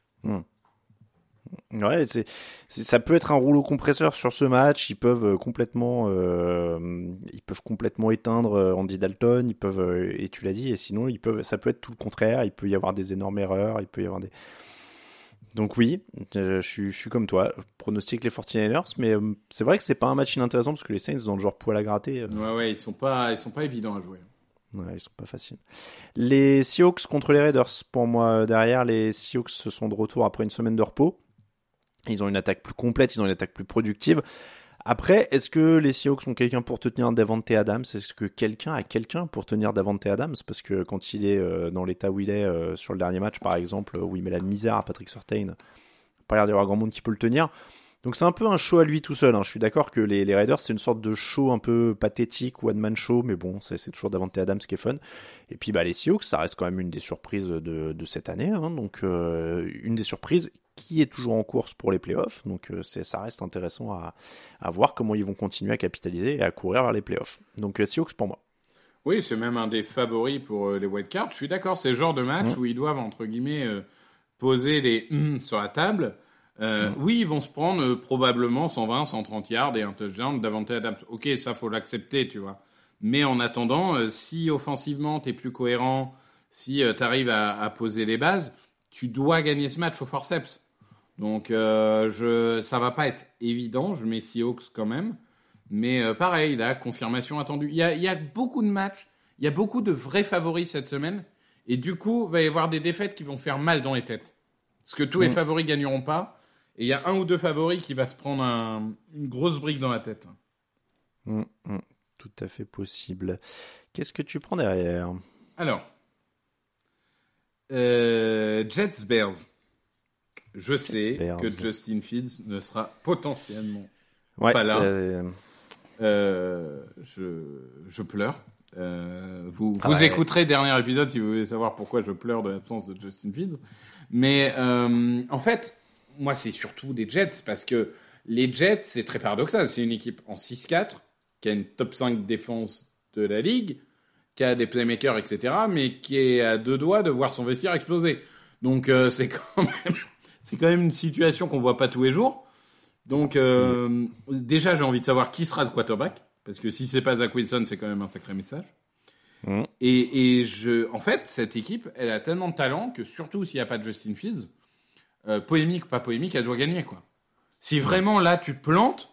Ouais, ça peut être un rouleau compresseur sur ce match. Ils peuvent complètement éteindre Andy Dalton. Et tu l'as dit, et sinon, ça peut être tout le contraire. Il peut y avoir des énormes erreurs. Il peut y avoir des. Donc oui, je suis comme toi, pronostique les 49ers, mais c'est vrai que c'est pas un match inintéressant parce que les Saints dans le genre poil à gratter. Ouais, ils sont pas évidents à jouer. Ouais, ils sont pas faciles. Les Seahawks contre les Raiders, pour moi derrière, les Seahawks sont de retour après une semaine de repos. Ils ont une attaque plus complète, ils ont une attaque plus productive. Après, est-ce que les Seahawks ont quelqu'un pour te tenir Davante Adams ? Est-ce que quelqu'un a quelqu'un pour tenir Davante Adams ? Parce que quand il est dans l'état où il est sur le dernier match, par exemple, où il met la misère à Patrick Surtain, pas l'air d'y avoir grand monde qui peut le tenir. Donc c'est un peu un show à lui tout seul. Je suis d'accord que les Raiders, c'est une sorte de show un peu pathétique, one-man show, mais bon, c'est toujours Davante Adams qui est fun. Et puis les Seahawks, ça reste quand même une des surprises de cette année. Donc une des surprises qui est toujours en course pour les playoffs. Donc ça reste intéressant à voir comment ils vont continuer à capitaliser et à courir vers les playoffs. Donc Seahawks pour moi. Oui, c'est même un des favoris pour les wildcards. Je suis d'accord, c'est le genre de match où ils doivent, entre guillemets, poser les sur la table. Oui, ils vont se prendre probablement 120, 130 yards et un touchdown Davante Adams. Ok, ça, faut l'accepter, tu vois. Mais en attendant, si offensivement, t'es plus cohérent, si t'arrives à poser les bases, tu dois gagner ce match au forceps. Donc, ça va pas être évident. Je mets Seahawks quand même. Mais pareil, là, confirmation attendue. Il y a beaucoup de matchs. Il y a beaucoup de vrais favoris cette semaine. Et du coup, il va y avoir des défaites qui vont faire mal dans les têtes. Parce que tous les favoris gagneront pas. Et il y a un ou deux favoris qui va se prendre une grosse brique dans la tête. Tout à fait possible. Qu'est-ce que tu prends derrière ? Alors, Jets-Bears. Je sais que Justin Fields ne sera potentiellement pas là. Je pleure. Vous écouterez le dernier épisode si vous voulez savoir pourquoi je pleure de l'absence de Justin Fields. Mais en fait, moi, c'est surtout des Jets parce que les Jets, c'est très paradoxal. C'est une équipe en 6-4 qui a une top 5 défense de la ligue, qui a des playmakers, etc., mais qui est à deux doigts de voir son vestiaire exploser. Donc, c'est quand même une situation qu'on voit pas tous les jours. Donc, déjà, j'ai envie de savoir qui sera le quarterback, parce que si c'est pas Zach Wilson, c'est quand même un sacré message. En fait, cette équipe, elle a tellement de talent que surtout s'il n'y a pas de Justin Fields, polémique ou pas polémique, elle doit gagner, quoi. Si vraiment là tu plantes,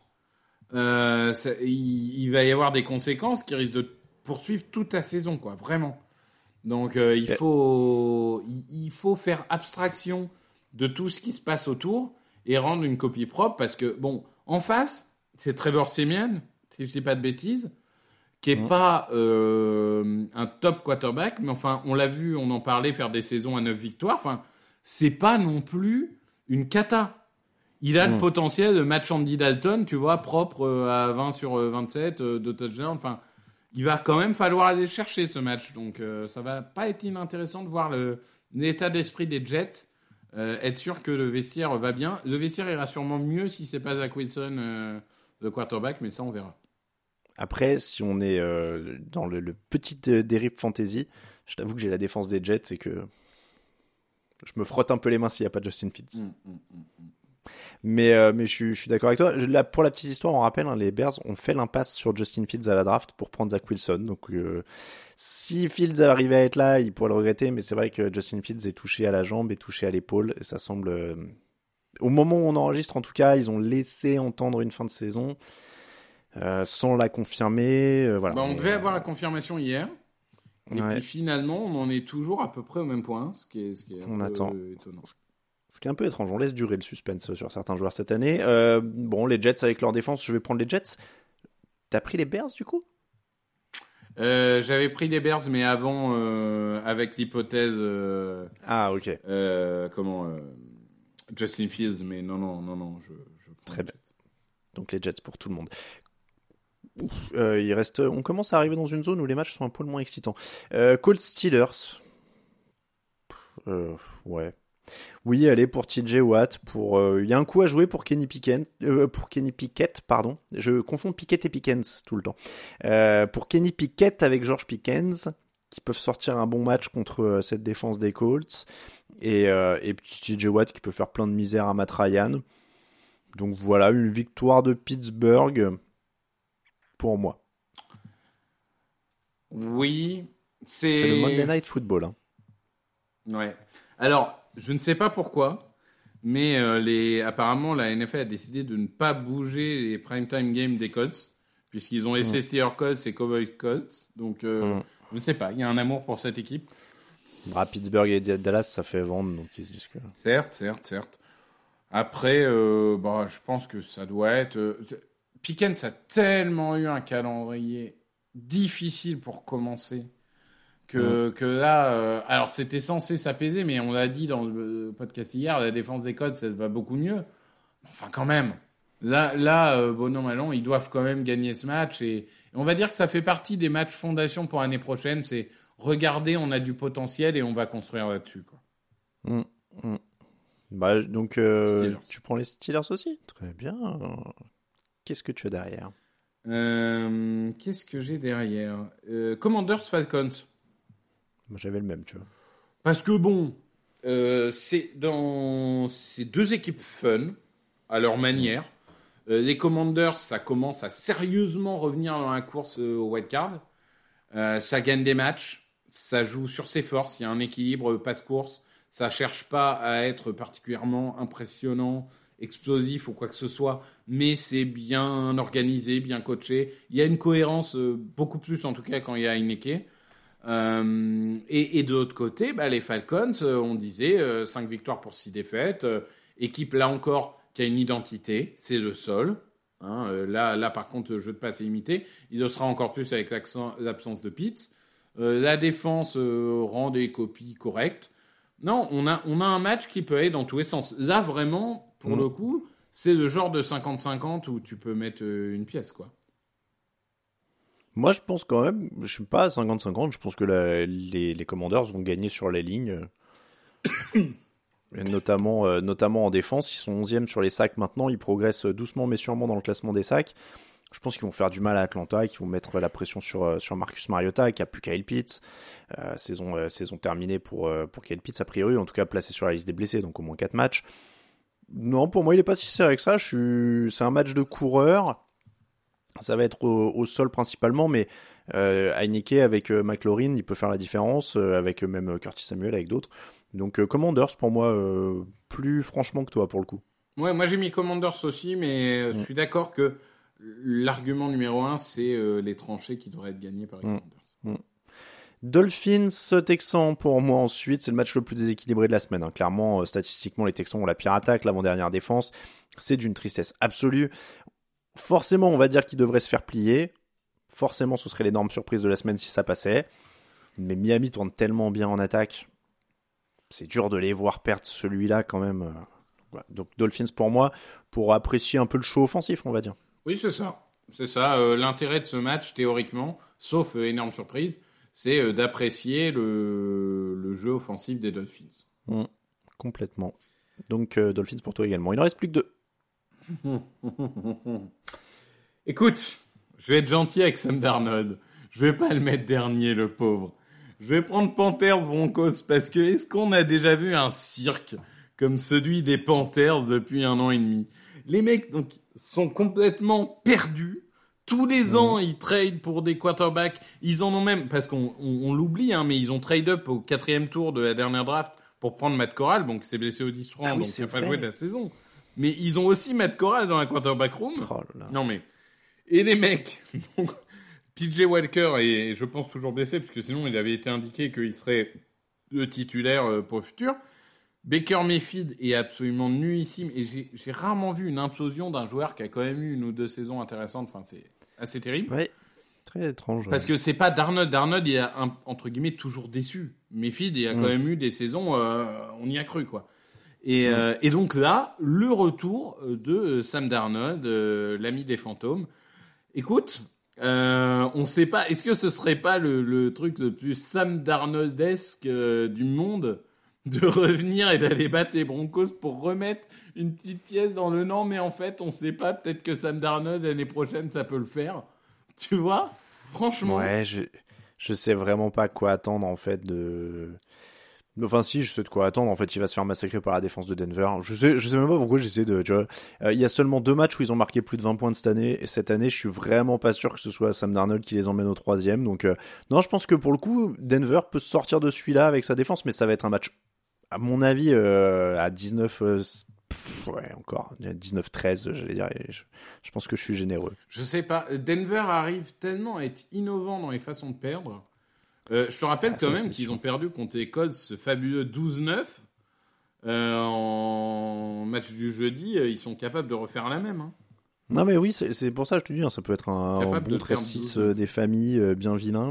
il va y avoir des conséquences qui risquent de poursuivre toute la saison, quoi, vraiment. Donc il faut faire abstraction de tout ce qui se passe autour et rendre une copie propre parce que, bon, en face, c'est Trevor Siemian, si je dis pas de bêtises, qui est pas un top quarterback, mais enfin, on l'a vu, on en parlait, faire des saisons à 9 victoires, enfin, c'est pas non plus une cata. Il a le potentiel de match Andy Dalton, tu vois, propre à 20 sur 27 de touchdown, enfin, il va quand même falloir aller chercher ce match, donc ça va pas être inintéressant de voir l'état d'esprit des Jets, être sûr que le vestiaire va bien. Le vestiaire ira sûrement mieux si c'est pas Zach Wilson le quarterback, mais ça on verra. Après, si on est dans le petit dérive fantasy, je t'avoue que j'ai la défense des Jets et que je me frotte un peu les mains s'il n'y a pas Justin Fields. Mais je suis d'accord avec toi. Là, pour la petite histoire, on rappelle, les Bears ont fait l'impasse sur Justin Fields à la draft pour prendre Zach Wilson. Donc, si Fields arrivait à être là, il pourrait le regretter. Mais c'est vrai que Justin Fields est touché à la jambe et touché à l'épaule. Et ça semble... au moment où on enregistre, en tout cas, ils ont laissé entendre une fin de saison sans la confirmer. Voilà. On devait avoir la confirmation hier. Et puis finalement, on en est toujours à peu près au même point, ce qui est un peu étonnant. Ce qui est un peu étrange, on laisse durer le suspense sur certains joueurs cette année. Bon, les Jets avec leur défense, je vais prendre les Jets. T'as pris les Bears du coup ? J'avais pris les Bears, mais avant, avec l'hypothèse... ok. Justin Fields, mais non, je très bien. Donc les Jets pour tout le monde. On commence à arriver dans une zone où les matchs sont un peu moins excitants. Colts Steelers. Ouais. Oui, allez pour TJ Watt. Il y a un coup à jouer pour Kenny Pickett. Pardon. Je confonds Pickett et Pickens tout le temps. Pour Kenny Pickett avec George Pickens, qui peuvent sortir un bon match contre cette défense des Colts. Et TJ Watt qui peut faire plein de misère à Matt Ryan. Donc voilà, une victoire de Pittsburgh pour moi. Oui, c'est le Monday Night Football. Hein. Ouais. Alors, je ne sais pas pourquoi, mais apparemment, la NFL a décidé de ne pas bouger les primetime games des Colts, puisqu'ils ont laissé Steelers Colts et Cowboys Colts. Donc, je ne sais pas, il y a un amour pour cette équipe. Pittsburgh et Dallas, ça fait vendre, donc ils se disent que... Certes. Après, je pense que ça doit être... Pickens a tellement eu un calendrier difficile pour commencer que là... alors, c'était censé s'apaiser, mais on l'a dit dans le podcast hier, la défense des Colts, ça va beaucoup mieux. Enfin, quand même. Là, bon an, mal an, ils doivent quand même gagner ce match. Et on va dire que ça fait partie des matchs fondation pour l'année prochaine. C'est regardez, on a du potentiel et on va construire là-dessus, quoi. Donc, tu prends les Steelers aussi ? Très bien. Qu'est-ce que tu as derrière ? Qu'est-ce que j'ai derrière ? Commanders Falcons. Moi, j'avais le même, tu vois. Parce que c'est deux équipes fun à leur manière. Les Commanders, ça commence à sérieusement revenir dans la course au wild card. Ça gagne des matchs, ça joue sur ses forces. Il y a un équilibre passe-course. Ça cherche pas à être particulièrement impressionnant, explosif ou quoi que ce soit, mais c'est bien organisé, bien coaché. Il y a une cohérence, beaucoup plus en tout cas quand il y a Heineke. Et de l'autre côté, les Falcons, on disait 5 victoires pour 6 défaites. Équipe là encore qui a une identité, c'est le sol. Là par contre, le jeu de passe est limité. Il le sera encore plus avec l'absence de Pitts. La défense rend des copies correctes. Non, on a un match qui peut aller dans tous les sens. Là, vraiment, pour le coup, c'est le genre de 50-50 où tu peux mettre une pièce, quoi. Moi, je pense quand même, je suis pas à 50-50, je pense que les Commanders vont gagner sur les lignes. notamment en défense. Ils sont 11e sur les sacs maintenant, ils progressent doucement mais sûrement dans le classement des sacs. Je pense qu'ils vont faire du mal à Atlanta et qu'ils vont mettre la pression sur Marcus Mariota, qui a plus Kyle Pitts. Saison terminée pour Kyle Pitts, a priori, en tout cas placé sur la liste des blessés, donc au moins 4 matchs. Non, pour moi, il n'est pas si serré que ça. C'est un match de coureur. Ça va être au sol principalement, mais Heineke avec McLaurin, il peut faire la différence, avec même Curtis Samuel, avec d'autres. Donc Commanders, pour moi, plus franchement que toi, pour le coup. Ouais, moi j'ai mis Commanders aussi, mais je suis d'accord que l'argument numéro 1, c'est les tranchées qui devraient être gagnées par les Commanders. Dolphins, Texans pour moi ensuite, c'est le match le plus déséquilibré de la semaine. Clairement, statistiquement, les Texans ont la pire attaque, l'avant-dernière défense. C'est d'une tristesse absolue. Forcément, on va dire qu'ils devraient se faire plier. Forcément, ce serait l'énorme surprise de la semaine si ça passait. Mais Miami tourne tellement bien en attaque. C'est dur de les voir perdre celui-là quand même. Voilà. Donc Dolphins pour moi, pour apprécier un peu le show offensif, on va dire. Oui, c'est ça. C'est ça. L'intérêt de ce match, théoriquement, sauf énorme surprise, c'est d'apprécier le jeu offensif des Dolphins. Complètement. Donc Dolphins pour toi également. Il n'en reste plus que 2. Écoute, je vais être gentil avec Sam Darnold. Je vais pas le mettre dernier, le pauvre. Je vais prendre Panthers Broncos parce que est-ce qu'on a déjà vu un cirque comme celui des Panthers depuis 1 an et demi? Les mecs donc sont complètement perdus. Tous les ans, ils trade pour des quarterbacks. Ils en ont même, parce qu'on l'oublie, hein, mais ils ont trade up au 4e tour de la dernière draft pour prendre Matt Corral, donc qui s'est blessé au 10 round, donc il n'a pas joué de la saison. Mais ils ont aussi Matt Corral dans la quarterback room. Oh là là. Non mais, et les mecs, donc, PJ Walker est, je pense, toujours blessé, puisque sinon il avait été indiqué qu'il serait le titulaire pour le futur. Baker Mayfield est absolument nullissime, et j'ai rarement vu une implosion d'un joueur qui a quand même eu 1 ou 2 saisons intéressantes. Enfin, c'est assez terrible. Oui, très étrange. Parce que c'est pas Darnold. Darnold, il a, entre guillemets, toujours déçu. Mayfield, il a quand même eu des saisons, on y a cru, quoi. Et donc là, le retour de Sam Darnold, l'ami des fantômes. Écoute, on sait pas, est-ce que ce serait pas le truc le plus Sam Darnoldesque du monde de revenir et d'aller battre les Broncos pour remettre une petite pièce dans le nom, mais en fait, on sait pas, peut-être que Sam Darnold, l'année prochaine, ça peut le faire. Tu vois? Franchement. Ouais, je sais vraiment pas quoi attendre, en fait, Enfin, si, je sais de quoi attendre. En fait, il va se faire massacrer par la défense de Denver. Je sais même pas pourquoi j'essaie de, tu vois. Il y a seulement 2 matchs où ils ont marqué plus de 20 points de cette année. Et cette année, je suis vraiment pas sûr que ce soit Sam Darnold qui les emmène au 3e. Donc, non, je pense que pour le coup, Denver peut se sortir de celui-là avec sa défense, mais ça va être un match, à mon avis, à 19, ouais, encore, 19-13, j'allais dire. Et je pense que je suis généreux. Je sais pas. Denver arrive tellement à être innovant dans les façons de perdre. Je te rappelle quand même qu'ils ont perdu contre les Colts ce fabuleux 12-9 en match du jeudi. Ils sont capables de refaire la même. Hein. Non mais oui, c'est pour ça que je te dis, hein, ça peut être un bon 13-6 des familles bien vilain,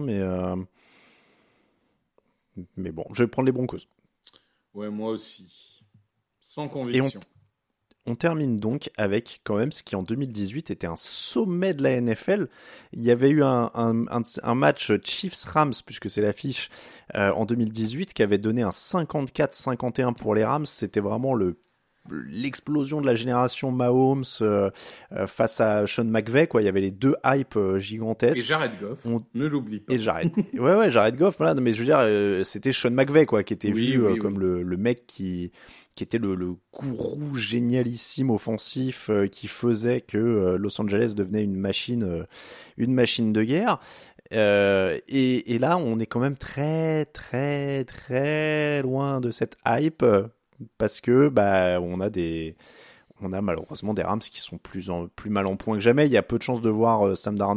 mais bon, je vais prendre les Broncos. Ouais, moi aussi. Sans conviction. Et on termine donc avec quand même ce qui en 2018 était un sommet de la NFL. Il y avait eu un match Chiefs-Rams, puisque c'est l'affiche, en 2018, qui avait donné un 54-51 pour les Rams. C'était vraiment l'explosion de la génération Mahomes face à Sean McVay, quoi. Il y avait les 2 hypes gigantesques. Et Jared Goff, ne l'oublie pas. Et Jared Goff, voilà. Mais je veux dire, c'était Sean McVay, quoi, qui était vu comme le mec qui était le gourou génialissime offensif qui faisait que Los Angeles devenait une machine de guerre. Et là, on est quand même très, très, très loin de cette hype parce que on a malheureusement des Rams qui sont plus mal en point que jamais. Il y a peu de chances de voir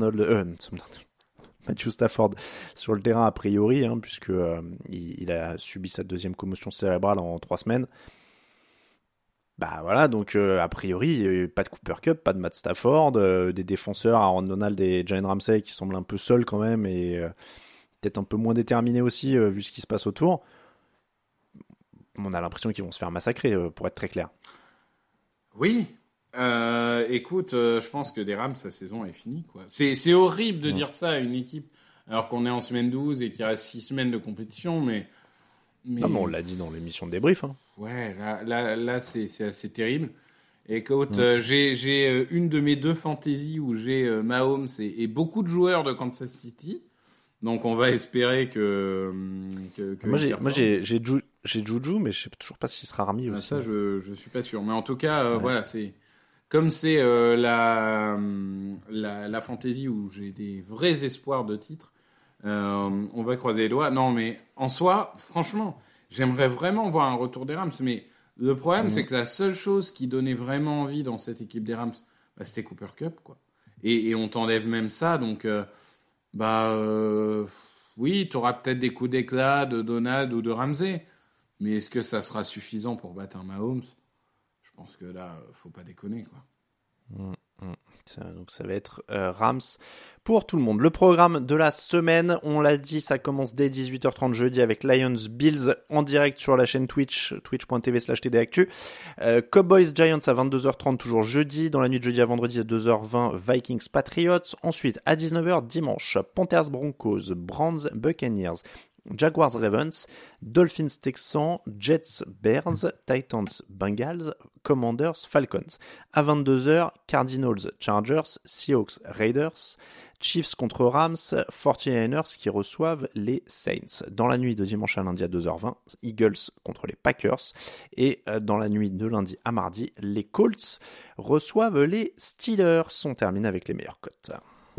Matthew Stafford sur le terrain a priori, hein, puisque il a subi sa 2e commotion cérébrale en 3 semaines. Bah voilà, donc a priori, pas de Cooper Kupp, pas de Matt Stafford, des défenseurs, Aaron Donald et Jalen Ramsey qui semblent un peu seuls quand même et peut-être un peu moins déterminés aussi vu ce qui se passe autour. On a l'impression qu'ils vont se faire massacrer, pour être très clair. Oui, écoute, je pense que des Rams, sa saison est finie, quoi. C'est horrible de dire ça à une équipe alors qu'on est en semaine 12 et qu'il reste 6 semaines de compétition, mais... Non, mais on l'a dit dans l'émission de débrief. Hein. Ouais, là c'est assez terrible. Et écoute, j'ai une de mes 2 fantaisies où j'ai Mahomes et beaucoup de joueurs de Kansas City. Donc on va espérer que moi j'ai Juju, mais je sais toujours pas s'il sera remis aussi. Ça je suis pas sûr. Mais en tout cas, voilà, c'est comme c'est la fantasy où j'ai des vrais espoirs de titre. On va croiser les doigts. Non, mais en soi, franchement, j'aimerais vraiment voir un retour des Rams. Mais le problème, c'est que la seule chose qui donnait vraiment envie dans cette équipe des Rams, c'était Cooper Kupp, quoi. Et on t'enlève même ça, donc oui, tu auras peut-être des coups d'éclat de Donald ou de Ramsey. Mais est-ce que ça sera suffisant pour battre un Mahomes ? Je pense que là, faut pas déconner, quoi. Donc ça va être Rams pour tout le monde. Le programme de la semaine, on l'a dit, ça commence dès 18h30 jeudi avec Lions Bills en direct sur la chaîne Twitch, twitch.tv/tdactu. Cowboys Giants à 22h30 toujours jeudi. Dans la nuit de jeudi à vendredi à 2h20, Vikings Patriots. Ensuite à 19h dimanche, Panthers Broncos, Browns Buccaneers, Jaguars Ravens, Dolphins Texans, Jets Bears, Titans Bengals, Commanders Falcons. À 22h, Cardinals Chargers, Seahawks Raiders, Chiefs contre Rams, 49ers qui reçoivent les Saints. Dans la nuit de dimanche à lundi à 2h20, Eagles contre les Packers. Et dans la nuit de lundi à mardi, les Colts reçoivent les Steelers. On termine avec les meilleures cotes.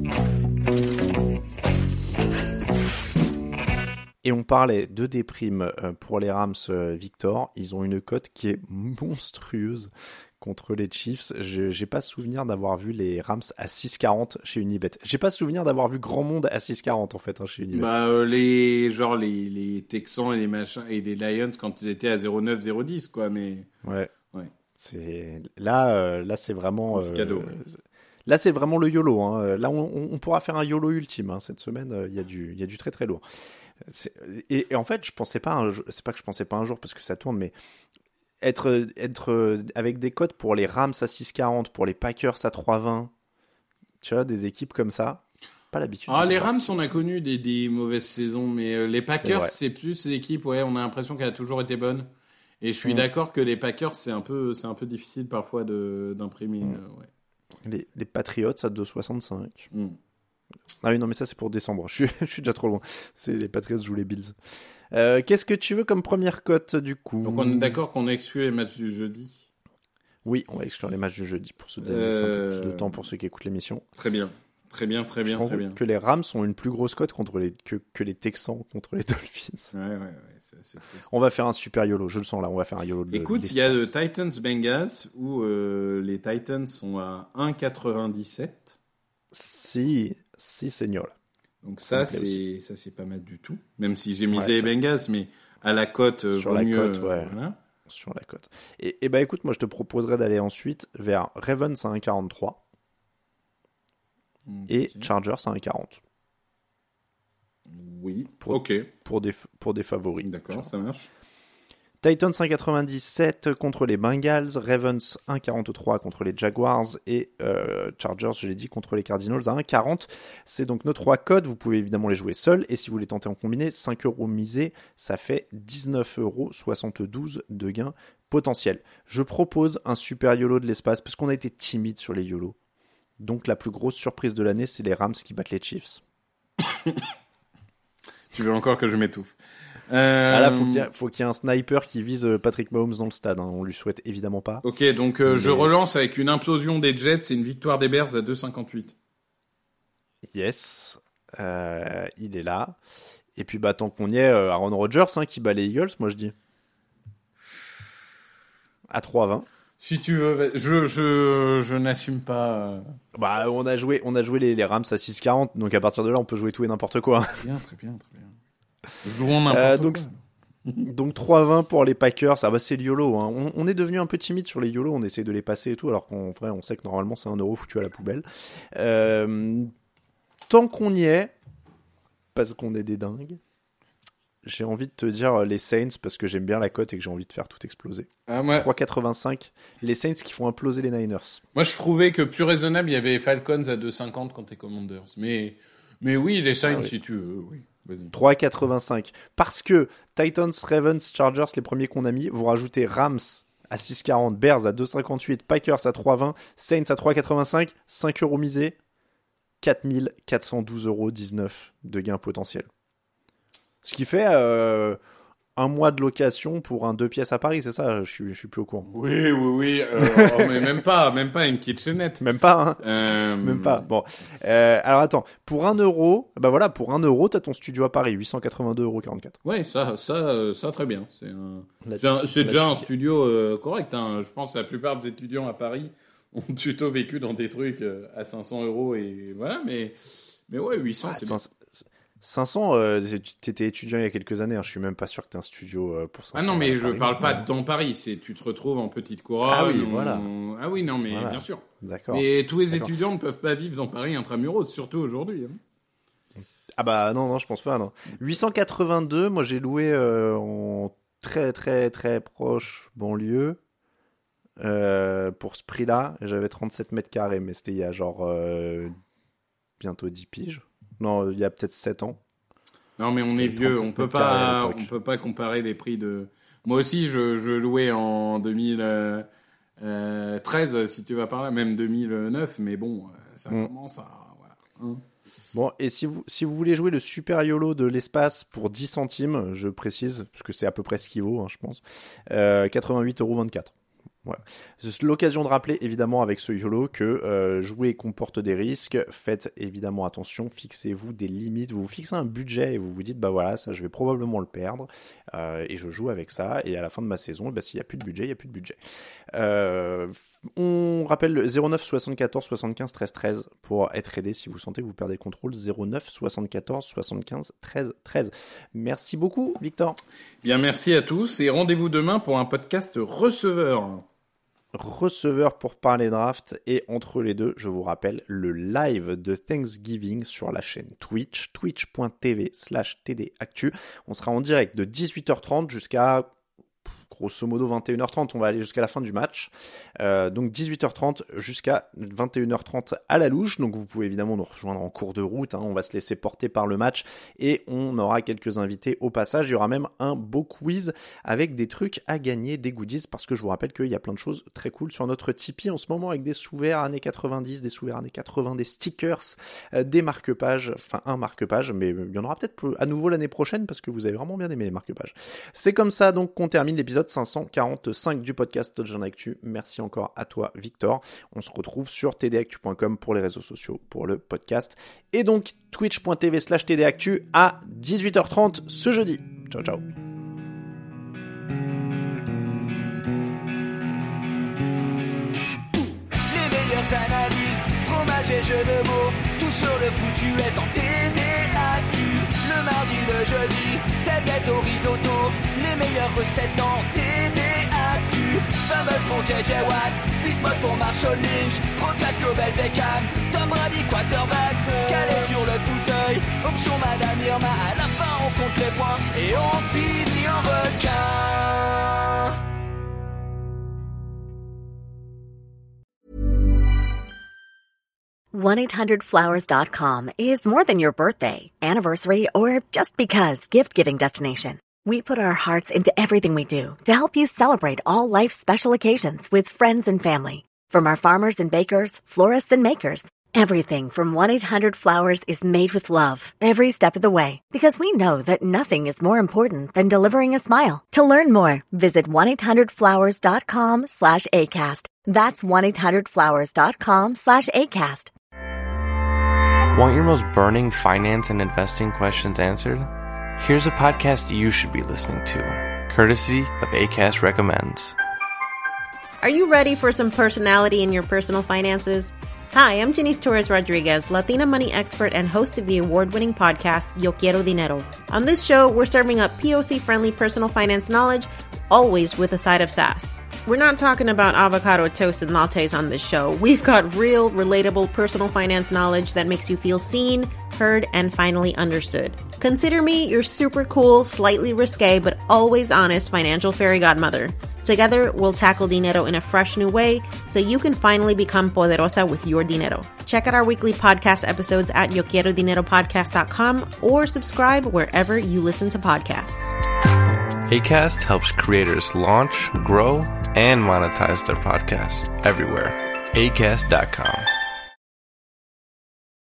Et on parlait de déprime pour les Rams, Victor. Ils ont une cote qui est monstrueuse contre les Chiefs. J'ai pas souvenir d'avoir vu les Rams à 6,40 chez Unibet. J'ai pas souvenir d'avoir vu grand monde à 6,40 en fait chez Unibet. Les Texans et les machins et les Lions quand ils étaient à 0,9, 0,10 quoi. Mais ouais. C'est là c'est vraiment cadeau. Là, c'est vraiment le YOLO. Hein. Là, on pourra faire un YOLO ultime. Hein. Cette semaine, il y a du très très lourd. Et en fait, je pensais pas c'est pas que je pensais pas un jour parce que ça tourne, mais être avec des cotes pour les Rams à 6,40, pour les Packers à 3,20, tu vois, des équipes comme ça, pas l'habitude. Ah, les Rams, on a connu des mauvaises saisons, mais les Packers, c'est plus l'équipe, ouais, on a l'impression qu'elle a toujours été bonne. Et je suis d'accord que les Packers, c'est un peu difficile parfois d'imprimer. Ouais. Les Patriots à 2,65. Ah oui, non, mais ça, c'est pour décembre. Je suis déjà trop loin. C'est les Patriots jouent les Bills. Qu'est-ce que tu veux comme première cote, du coup ? Donc, on est d'accord qu'on exclut les matchs du jeudi ? Oui, on va exclure les matchs du jeudi pour se donner un peu plus de temps pour ceux qui écoutent l'émission. Très bien. Très bien. Que les Rams ont une plus grosse cote que les Texans contre les Dolphins. Ouais, c'est triste. On va faire un super YOLO, je le sens là, on va faire un YOLO. Écoute, il y a le Titans-Bengals où les Titans sont à 1,97. Si, seigneur. Donc ça c'est pas mal du tout. Même si j'ai misé les Bengals, mais à la cote sur la mieux, cote, ouais. Voilà. Sur la cote. Et bah écoute, moi je te proposerais d'aller ensuite vers Ravens à 1,43 et Chargers à 1,40. Oui. Pour des favoris. D'accord, ça marche. Titans 1,97 contre les Bengals, Ravens 1,43 contre les Jaguars et Chargers, je l'ai dit, contre les Cardinals à 1,40. C'est donc nos 3 codes, vous pouvez évidemment les jouer seuls et si vous les tentez en combiné, 5 € misés, ça fait 19,72 € de gain potentiel. Je propose un super YOLO de l'espace parce qu'on a été timide sur les YOLO. Donc la plus grosse surprise de l'année, c'est les Rams qui battent les Chiefs. Tu veux encore que je m'étouffe. Là, faut qu'il y ait un sniper qui vise Patrick Mahomes dans le stade. Hein. On lui souhaite évidemment pas. Ok, donc je relance avec une implosion des Jets et une victoire des Bears à 2,58. Yes, il est là. Et puis tant qu'on y est, Aaron Rodgers qui bat les Eagles, moi je dis. À 3,20. Si tu veux, je n'assume pas. On a joué les Rams à 6,40, donc à partir de là, on peut jouer tout et n'importe quoi. Très bien. Jouons n'importe quoi. Donc 3,20 pour les Packers, c'est le YOLO. Hein. On est devenu un peu timide sur les YOLO, on essaie de les passer et tout, alors qu'en vrai, on sait que normalement, c'est 1 € foutu à la poubelle. Tant qu'on y est, parce qu'on est des dingues, j'ai envie de te dire les Saints, parce que j'aime bien la cote et que j'ai envie de faire tout exploser. 3,85, les Saints qui font imploser les Niners. Moi, je trouvais que plus raisonnable, il y avait les Falcons à 2,50 contre les Commanders. Mais oui, les Saints, si tu veux, oui. 3,85. Parce que Titans, Ravens, Chargers, les premiers qu'on a mis, vous rajoutez Rams à 6,40, Bears à 2,58, Packers à 3,20, Saints à 3,85, 5 € misés, 4,412,19 € de gain potentiel. Ce qui fait un mois de location pour un 2 pièces à Paris, c'est ça ? Je suis plus au courant. Oui. Mais même pas une kitchenette. Même pas, hein. Même pas. Bon. Alors attends, pour 1 €, pour 1 €, t'as ton studio à Paris, 882,44 €. Ouais, ça très bien. C'est déjà un studio correct. Hein. Je pense que la plupart des étudiants à Paris ont plutôt vécu dans des trucs à 500 € et voilà. Mais ouais, 800, c'est bien. 500, t'étais étudiant il y a quelques années, hein. Je suis même pas sûr que t'aies un studio pour 500. Ah non, mais je parle pas dans Paris, tu te retrouves en petite couronne. Ah oui, voilà. Ah oui, non, mais voilà. bien sûr. D'accord. Mais tous les étudiants ne peuvent pas vivre dans Paris intramuros, surtout aujourd'hui. Hein. Ah bah non, je pense pas, non. 882, moi j'ai loué en très très très proche banlieue pour ce prix-là. J'avais 37 mètres carrés, mais c'était il y a genre bientôt 10 piges. Non, il y a peut-être 7 ans. Non, mais on est vieux, on peut pas comparer les prix de... Moi aussi, je louais en 2013, si tu vas par là, même 2009, mais bon, ça commence à... Voilà. Hein. Bon, et si vous voulez jouer le Super YOLO de l'espace pour 10 centimes, je précise, parce que c'est à peu près ce qu'il vaut, hein, je pense, 88,24 €. Voilà. C'est l'occasion de rappeler évidemment avec ce YOLO que jouer comporte des risques. Faites évidemment attention, fixez-vous des limites, vous vous fixez un budget et vous vous dites bah voilà, ça je vais probablement le perdre et je joue avec ça et à la fin de ma saison, bah, s'il n'y a plus de budget, il n'y a plus de budget. On rappelle le 09 74 75 13 13 pour être aidé si vous sentez que vous perdez le contrôle. 09 74 75 13 13. Merci beaucoup Victor. Bien, merci à tous et rendez-vous demain pour un podcast receveur pour parler draft et entre les deux, je vous rappelle le live de Thanksgiving sur la chaîne Twitch, twitch.tv/tdactu. On sera en direct de 18h30 jusqu'à grosso modo 21h30, on va aller jusqu'à la fin du match. Donc 18h30 jusqu'à 21h30 à la louche. Donc vous pouvez évidemment nous rejoindre en cours de route, hein. On va se laisser porter par le match et on aura quelques invités au passage. Il y aura même un beau quiz avec des trucs à gagner, des goodies, parce que je vous rappelle qu'il y a plein de choses très cool sur notre Tipeee en ce moment avec des sous-verts années 90, des sous-verts années 80, des stickers, des marque-pages, enfin un marque-page, mais il y en aura peut-être à nouveau l'année prochaine parce que vous avez vraiment bien aimé les marque-pages. C'est comme ça donc qu'on termine l'épisode 545 du podcast Touchdown Actu. Merci encore à toi Victor. On se retrouve sur tdactu.com pour les réseaux sociaux, pour le podcast. Et donc twitch.tv/tdactu à 18h30 ce jeudi. Ciao ciao. Les meilleures analyses, fromage et jeux de mots, tout sur le foutu est en TDAQ. Le mardi, le jeudi, tailgate au risotto, les meilleures recettes en TDAQ. Fumble pour JJ Watt, Bismuth pour Marshall Lynch, Proclash Global Beckham, Tom Brady quarterback, calé sur le fauteuil, option Madame Irma, à la fin on compte les points et on finit en requin. $1-800-Flowers.com is more than your birthday, anniversary, or just because gift-giving destination. We put our hearts into everything we do to help you celebrate all life's special occasions with friends and family. From our farmers and bakers, florists and makers, everything from 1-800-Flowers is made with love every step of the way, because we know that nothing is more important than delivering a smile. To learn more, visit 1-800-Flowers.com/ACAST. That's 1-800-Flowers.com/ACAST. Want your most burning finance and investing questions answered? Here's a podcast you should be listening to, courtesy of Acast Recommends. Are you ready for some personality in your personal finances? Hi, I'm Janice Torres Rodriguez, Latina money expert and host of the award-winning podcast, Yo Quiero Dinero. On this show, we're serving up POC-friendly personal finance knowledge, always with a side of sass. We're not talking about avocado toast and lattes on this show. We've got real, relatable personal finance knowledge that makes you feel seen, heard, and finally understood. Consider me your super cool, slightly risque, but always honest financial fairy godmother. Together, we'll tackle dinero in a fresh new way so you can finally become poderosa with your dinero. Check out our weekly podcast episodes at yoquierodineropodcast.com or subscribe wherever you listen to podcasts. Acast helps creators launch, grow, and monetize their podcasts everywhere. Acast.com.